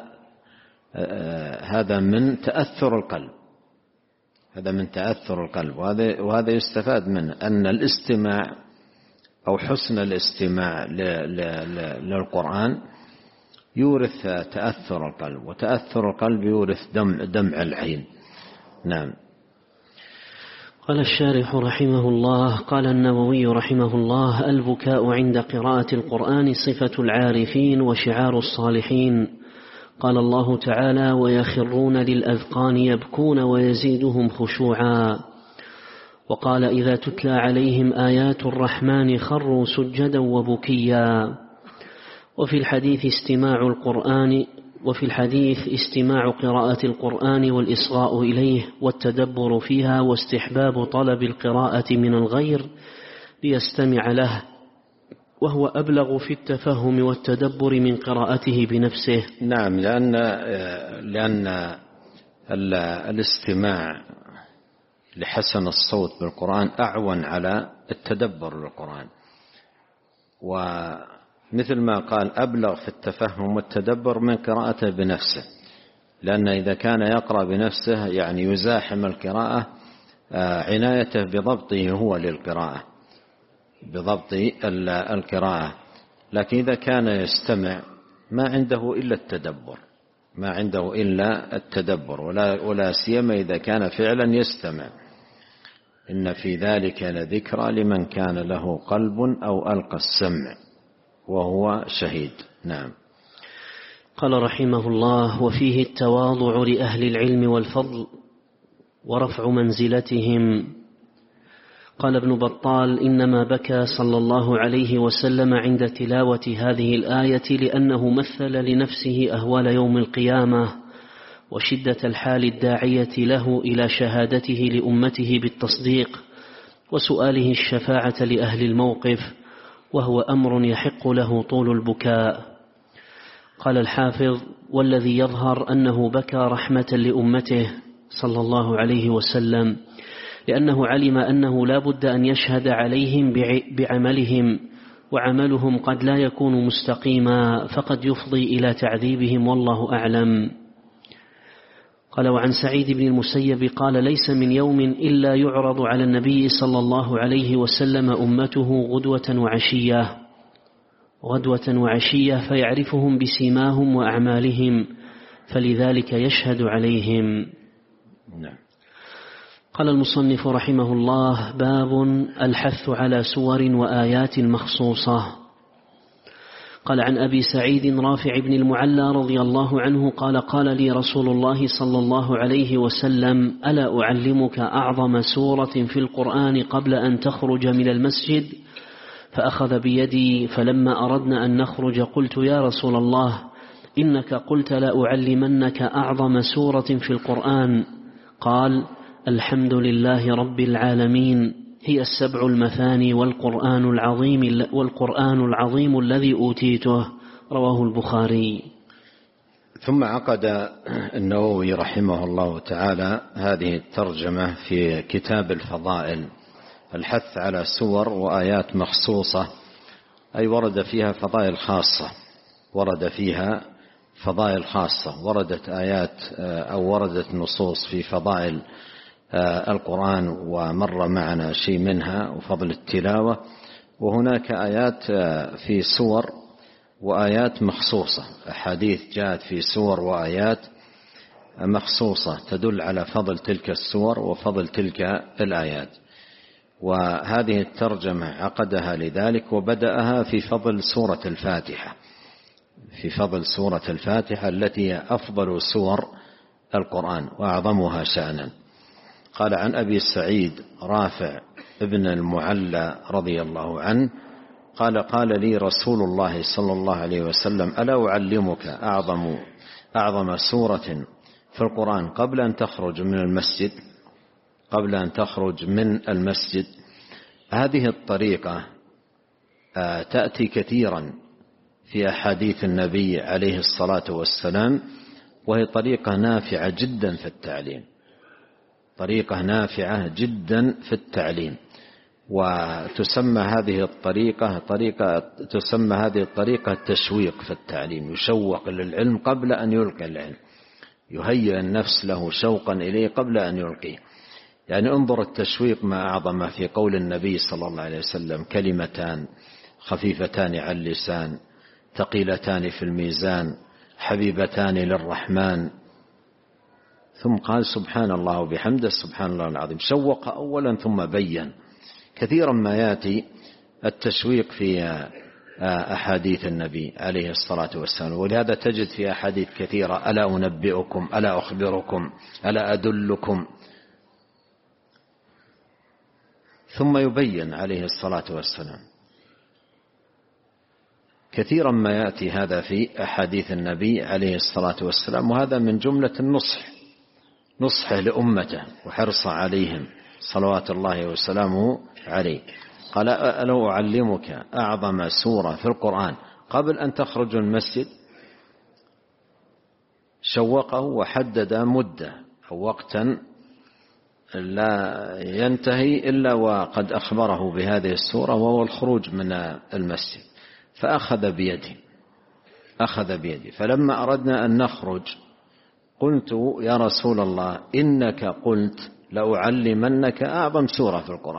هذا من تأثر القلب، هذا من تأثر القلب. وهذا يستفاد منه أن الاستماع أو حسن الاستماع للقرآن يورث تأثر القلب، وتأثر القلب يورث دمع العين. نعم. قال الشارح رحمه الله: قال النووي رحمه الله: البكاء عند قراءة القرآن صفة العارفين وشعار الصالحين. قال الله تعالى: ويخرون للأذقان يبكون ويزيدهم خشوعا. وقال: إذا تتلى عليهم آيات الرحمن خروا سجدا وبكيا. وفي الحديث استماع قراءة القرآن والإصغاء إليه والتدبر فيها واستحباب طلب القراءة من الغير ليستمع له، وهو أبلغ في التفهم والتدبر من قراءته بنفسه. نعم، لأن الاستماع لحسن الصوت بالقرآن أعون على التدبر للقرآن، ومثل ما قال أبلغ في التفهم والتدبر من قراءته بنفسه، لأن إذا كان يقرأ بنفسه يعني يزاحم القراءة، عنايته بضبطه هو للقراءة، بضبط القراءة. لكن إذا كان يستمع ما عنده إلا التدبر، ما عنده إلا التدبر، ولا سيما إذا كان فعلا يستمع. إن في ذلك لذكرى لمن كان له قلب أو ألقى السمع. وهو شهيد. نعم. قال رحمه الله: وفيه التواضع لأهل العلم والفضل ورفع منزلتهم. قال ابن بطال: إنما بكى صلى الله عليه وسلم عند تلاوة هذه الآية لأنه مثل لنفسه أهوال يوم القيامة وشدة الحال الداعية له إلى شهادته لأمته بالتصديق وسؤاله الشفاعة لأهل الموقف، وهو أمر يحق له طول البكاء. قال الحافظ: والذي يظهر أنه بكى رحمة لأمته صلى الله عليه وسلم، لأنه علم أنه لا بد أن يشهد عليهم بعملهم، وعملهم قد لا يكون مستقيما فقد يفضي إلى تعذيبهم، والله أعلم. قال: وعن سعيد بن المسيب قال: ليس من يوم إلا يعرض على النبي صلى الله عليه وسلم أمته غدوة وعشية فيعرفهم بسيماهم وأعمالهم، فلذلك يشهد عليهم. نعم. قال المصنف رحمه الله: باب الحث على سور وآيات مخصوصة. قال: عن أبي سعيد رافع بن المعلى رضي الله عنه قال: قال لي رسول الله صلى الله عليه وسلم: ألا أعلمك أعظم سورة في القرآن قبل أن تخرج من المسجد؟ فأخذ بيدي، فلما أردنا أن نخرج قلت: يا رسول الله، إنك قلت لا أعلمنك أعظم سورة في القرآن. قال: الحمد لله رب العالمين، هي السبع المثاني والقرآن العظيم الذي أوتيته. رواه البخاري. ثم عقد النووي رحمه الله تعالى هذه الترجمة في كتاب الفضائل: الحث على سور وآيات مخصوصة، أي ورد فيها فضائل خاصة، وردت آيات أو وردت نصوص في فضائل القرآن ومر معنا شيء منها وفضل التلاوة، وهناك آيات في سور وآيات مخصوصة، أحاديث جاءت في سور وآيات مخصوصة تدل على فضل تلك السور وفضل تلك الآيات. وهذه الترجمة عقدها لذلك، وبدأها في فضل سورة الفاتحة التي هي أفضل سور القرآن وأعظمها شأنا. قال: عن أبي سعيد رافع ابن المعلى رضي الله عنه قال: قال لي رسول الله صلى الله عليه وسلم: ألا أعلمك أعظم سورة في القرآن قبل أن تخرج من المسجد. هذه الطريقة تأتي كثيرا في أحاديث النبي عليه الصلاة والسلام، وهي طريقة نافعة جدا في التعليم، وتسمى هذه الطريقة التشويق في التعليم، يشوق للعلم قبل أن يلقي العلم، يهيئ النفس له شوقا إليه قبل أن يلقيه. يعني انظر التشويق ما أعظم في قول النبي صلى الله عليه وسلم: كلمتان خفيفتان على اللسان ثقيلتان في الميزان حبيبتان للرحمن. ثم قال: سبحان الله وبحمده سبحان الله العظيم. شوق أولا ثم بين. كثيرا ما يأتي التشويق في أحاديث النبي عليه الصلاة والسلام، ولهذا تجد في أحاديث كثيرة: ألا أنبئكم، ألا أخبركم، ألا أدلكم. ثم يبين عليه الصلاة والسلام. كثيرا ما يأتي هذا في أحاديث النبي عليه الصلاة والسلام، وهذا من جملة نصحه لأمته وحرصه عليهم صلوات الله وسلامه عليه. قال: ألا أعلمك أعظم سورة في القرآن قبل أن تخرج المسجد؟ شوقه وحدد مدة أو وقتا لا ينتهي إلا وقد أخبره بهذه السورة، وهو الخروج من المسجد. فأخذ بيدي فلما أردنا أن نخرج قلت: يا رسول الله، إنك قلت لأعلمنك أعظم سورة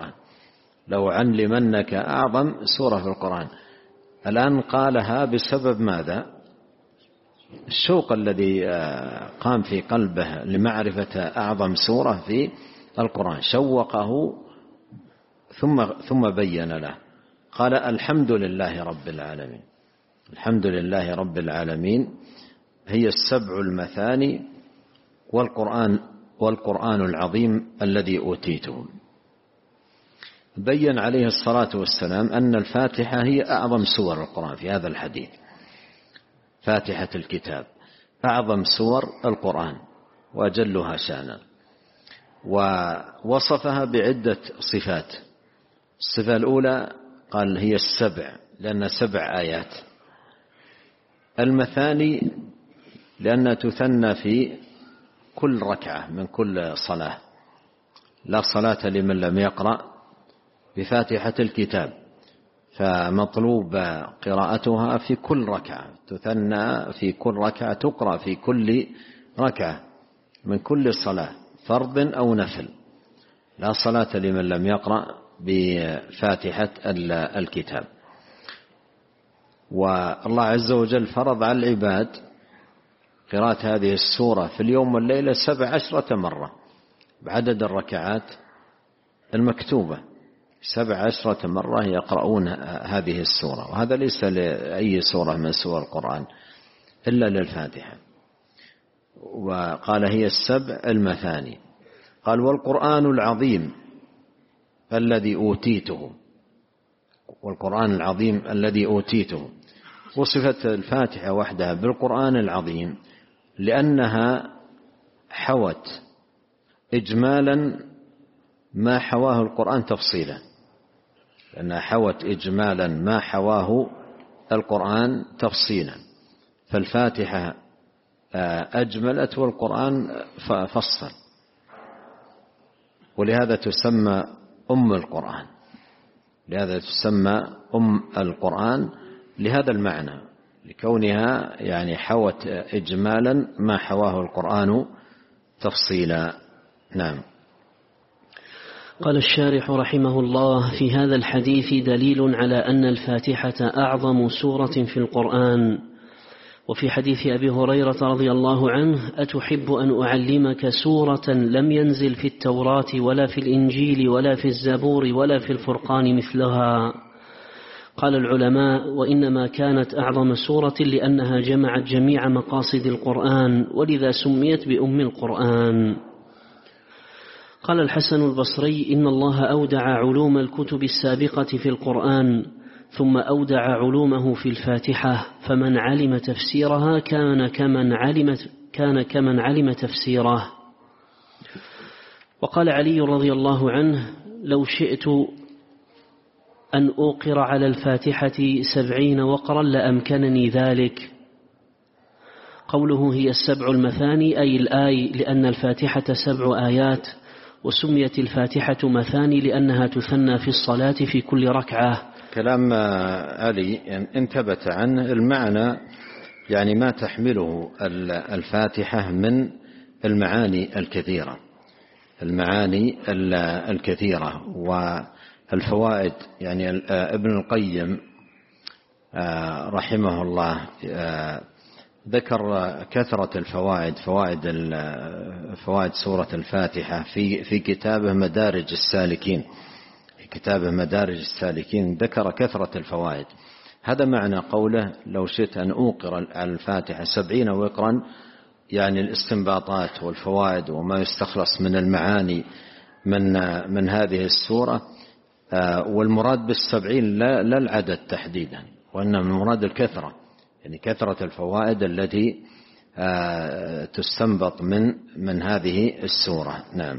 في القرآن. الآن قالها بسبب ماذا؟ الشوق الذي قام في قلبه لمعرفة أعظم سورة في القرآن، شوقه ثم بين له. قال: الحمد لله رب العالمين. الحمد لله رب العالمين هي السبع المثاني والقرآن العظيم الذي أوتيته. بين عليه الصلاة والسلام أن الفاتحة هي أعظم سور القرآن في هذا الحديث. فاتحة الكتاب أعظم سور القرآن وأجلها شأنا، ووصفها بعدة صفات. الصفة الأولى قال هي السبع لأنها 7 آيات. المثاني لأنها تثنى في كل ركعة من كل صلاة، لا صلاة لمن لم يقرأ بفاتحة الكتاب، فمطلوب قراءتها في كل ركعة، تثنى في كل ركعة، تقرأ في كل ركعة من كل صلاة فرض أو نفل، لا صلاة لمن لم يقرأ بفاتحة الكتاب. والله عز وجل فرض على العباد قراءة هذه السورة في اليوم والليلة 17 مرة بعدد الركعات المكتوبة. 17 مرة يقرؤون هذه السورة، وهذا ليس لأي سورة من سور القرآن إلا للفاتحة. وقال هي السبع المثاني. قال والقرآن العظيم الذي أوتيته، والقرآن العظيم الذي أوتيته. وصفت الفاتحة وحدها بالقرآن العظيم لأنها حوت إجمالا ما حواه القرآن تفصيلا، لأنها حوت إجمالا ما حواه القرآن تفصيلا، فالفاتحة أجملت والقرآن فصل، ولهذا تسمى أم القرآن، لهذا تسمى أم القرآن لهذا المعنى، لكونها يعني حوت إجمالا ما حواه القرآن تفصيلا. نعم. قال الشارح رحمه الله: في هذا الحديث دليل على أن الفاتحة أعظم سورة في القرآن. وفي حديث أبي هريرة رضي الله عنه: أتحب أن أعلمك سورة لم ينزل في التوراة ولا في الإنجيل ولا في الزبور ولا في الفرقان مثلها؟ قال العلماء: وإنما كانت أعظم سورة لأنها جمعت جميع مقاصد القرآن، ولذا سميت بأم القرآن. قال الحسن البصري: إن الله أودع علوم الكتب السابقة في القرآن ثم أودع علومه في الفاتحة، فمن علم تفسيرها كان كمن علم تفسيره. وقال علي رضي الله عنه: لو شئت أن أوقر على الفاتحة 70 وقرا لأمكنني ذلك. قوله هي السبع المثاني أي الآي، لأن الفاتحة 7 آيات، وسميت الفاتحة مثاني لأنها تثنى في الصلاة في كل ركعة. كلام علي إن ثبت عنه المعنى يعني ما تحمله الفاتحة من المعاني الكثيرة، المعاني الكثيرة والفوائد. يعني ابن القيم رحمه الله ذكر كثرة الفوائد، فوائد سورة الفاتحة في كتابه مدارج السالكين. في كتابه مدارج السالكين ذكر كثرة الفوائد. هذا معنى قوله: لو شئت أن أوقر على الفاتحة 70 وقرا، يعني الاستنباطات والفوائد وما يستخلص من المعاني من هذه السورة. والمراد بال70 لا العدد تحديدا، وإنما المراد الكثرة، يعني كثرة الفوائد التي تستنبط من هذه السورة. نعم.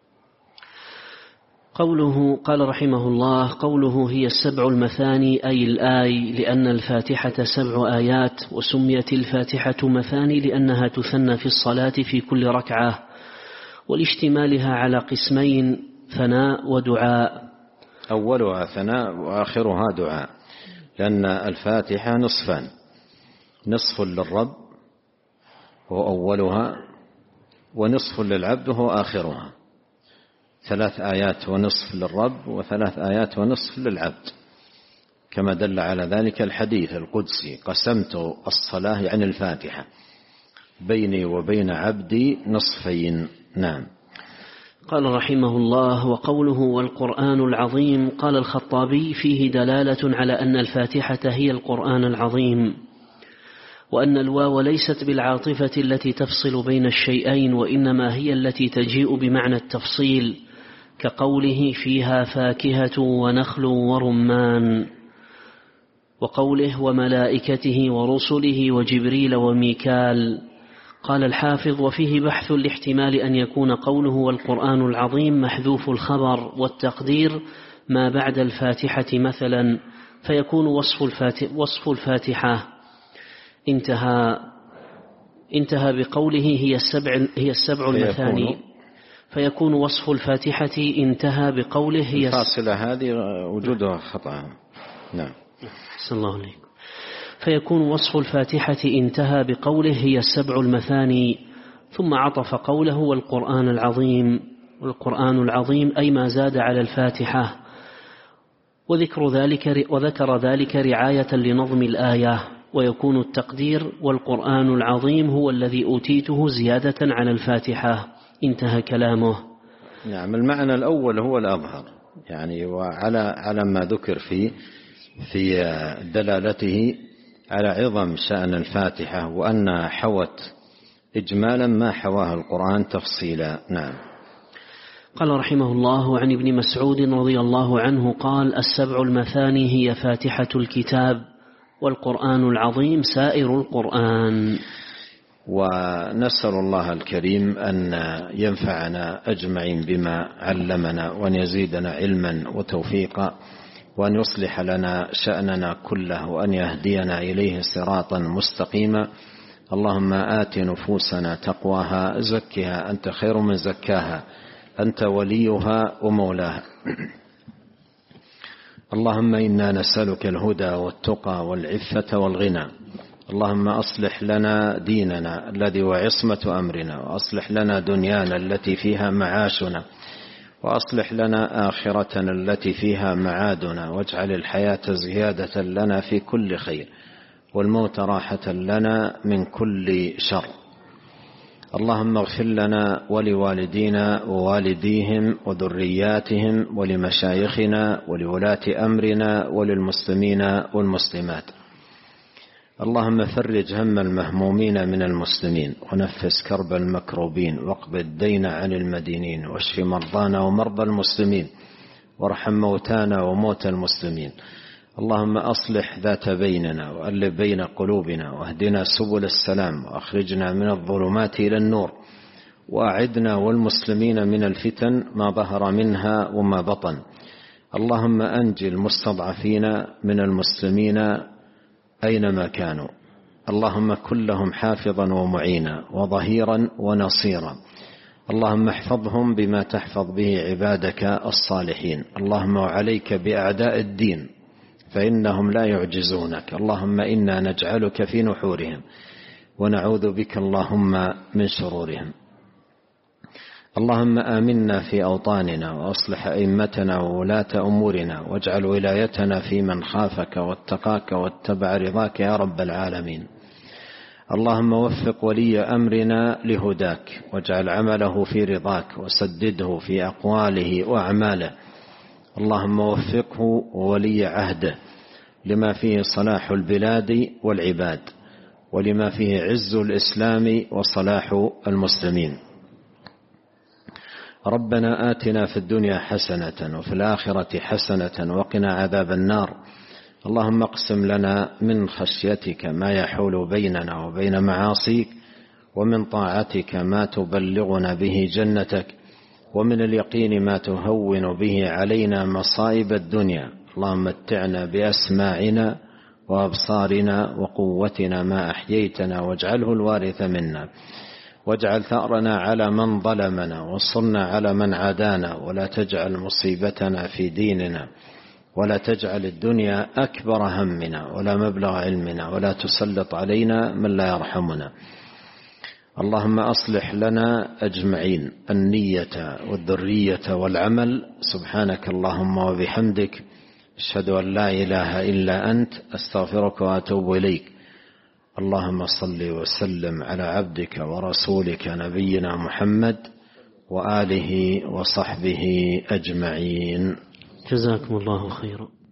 قوله قال رحمه الله: قوله هي السبع المثاني أي الآي، لأن الفاتحة 7 آيات، وسميت الفاتحة مثاني لأنها تثنى في الصلاة في كل ركعة، ولاشتمالها على قسمين: ثناء ودعاء. أولها ثناء وآخرها دعاء، لأن الفاتحة نصفان: نصف للرب وهو أولها، ونصف للعبد وهو آخرها. 3 آيات ونصف للرب، و3 آيات ونصف للعبد، كما دل على ذلك الحديث القدسي: قسمت الصلاة يعني الفاتحة بيني وبين عبدي نصفين. نعم. قال رحمه الله: وقوله والقرآن العظيم، قال الخطابي: فيه دلالة على أن الفاتحة هي القرآن العظيم، وأن الواو ليست بالعاطفة التي تفصل بين الشيئين، وإنما هي التي تجيء بمعنى التفصيل، كقوله فيها فاكهة ونخل ورمان، وقوله وملائكته ورسله وجبريل وميكال. قال الحافظ: وفيه بحث لاحتمال أن يكون قوله والقرآن العظيم محذوف الخبر والتقدير ما بعد الفاتحة مثلا، فيكون وصف الفاتحة انتهى بقوله هي السبع المثاني، فيكون وصف الفاتحة انتهى بقوله هي الفاصلة هذه وجودها خطأ. نعم. صلى الله عليه. فيكون وصف الفاتحة انتهى بقوله هي السبع المثاني، ثم عطف قوله والقرآن العظيم، والقرآن العظيم أي ما زاد على الفاتحة، وذكر ذلك رعاية لنظم الآية، ويكون التقدير والقرآن العظيم هو الذي أوتيته زيادة على الفاتحة. انتهى كلامه. نعم. المعنى الأول هو الأظهر، يعني وعلى ما ذكر في دلالته على عظم شأن الفاتحة، وأن حوت إجمالا ما حواه القرآن تفصيلا. نعم. قال رحمه الله: عن ابن مسعود رضي الله عنه قال: السبع المثاني هي فاتحة الكتاب، والقرآن العظيم سائر القرآن. ونسأل الله الكريم أن ينفعنا أجمعين بما علمنا، وأن يزيدنا علما وتوفيقا، وأن يصلح لنا شأننا كله، وأن يهدينا إليه صراطا مستقيما. اللهم آت نفوسنا تقواها، زكها أنت خير من زكاها، أنت وليها ومولاها. اللهم إنا نسألك الهدى والتقى والعفة والغنى. اللهم أصلح لنا ديننا الذي هو عصمة أمرنا، وأصلح لنا دنيانا التي فيها معاشنا، وأصلح لنا آخرتنا التي فيها معادنا، واجعل الحياة زيادة لنا في كل خير، والموت راحة لنا من كل شر. اللهم اغفر لنا ولوالدينا ووالديهم وذرياتهم ولمشايخنا ولولاة أمرنا وللمسلمين والمسلمات. اللهم فرج هم المهمومين من المسلمين، ونفس كرب المكروبين، واقض الدين عن المدينين، واشف مرضانا ومرضى المسلمين، وارحم موتانا وموتى المسلمين. اللهم أصلح ذات بيننا، وألف بين قلوبنا، واهدنا سبل السلام، وأخرجنا من الظلمات إلى النور، وأعدنا والمسلمين من الفتن ما ظهر منها وما بطن. اللهم أنجي المستضعفين من المسلمين أينما كانوا. اللهم كن لهم حافظا ومعينا وظهيرا ونصيرا. اللهم احفظهم بما تحفظ به عبادك الصالحين. اللهم وعليك بأعداء الدين فإنهم لا يعجزونك. اللهم إنا نجعلك في نحورهم، ونعوذ بك اللهم من شرورهم. اللهم آمنا في أوطاننا، وأصلح أئمتنا وولاة أمورنا، واجعل ولايتنا في من خافك واتقاك واتبع رضاك يا رب العالمين. اللهم وفق ولي أمرنا لهداك، واجعل عمله في رضاك، وسدده في أقواله وأعماله. اللهم وفقه وولي عهده لما فيه صلاح البلاد والعباد، ولما فيه عز الإسلام وصلاح المسلمين. ربنا آتنا في الدنيا حسنة وفي الآخرة حسنة وقنا عذاب النار. اللهم اقسم لنا من خشيتك ما يحول بيننا وبين معاصيك، ومن طاعتك ما تبلغنا به جنتك، ومن اليقين ما تهون به علينا مصائب الدنيا. اللهم متعنا بأسماعنا وأبصارنا وقوتنا ما أحييتنا، واجعله الوارث منا، واجعل ثأرنا على من ظلمنا، وانصرنا على من عادانا، ولا تجعل مصيبتنا في ديننا، ولا تجعل الدنيا أكبر همنا ولا مبلغ علمنا، ولا تسلط علينا من لا يرحمنا. اللهم أصلح لنا أجمعين النية والذرية والعمل. سبحانك اللهم وبحمدك، أشهد أن لا إله إلا أنت، أستغفرك وأتوب إليك. اللهم صل وسلم على عبدك ورسولك نبينا محمد وآله وصحبه أجمعين. جزاكم الله خيرا.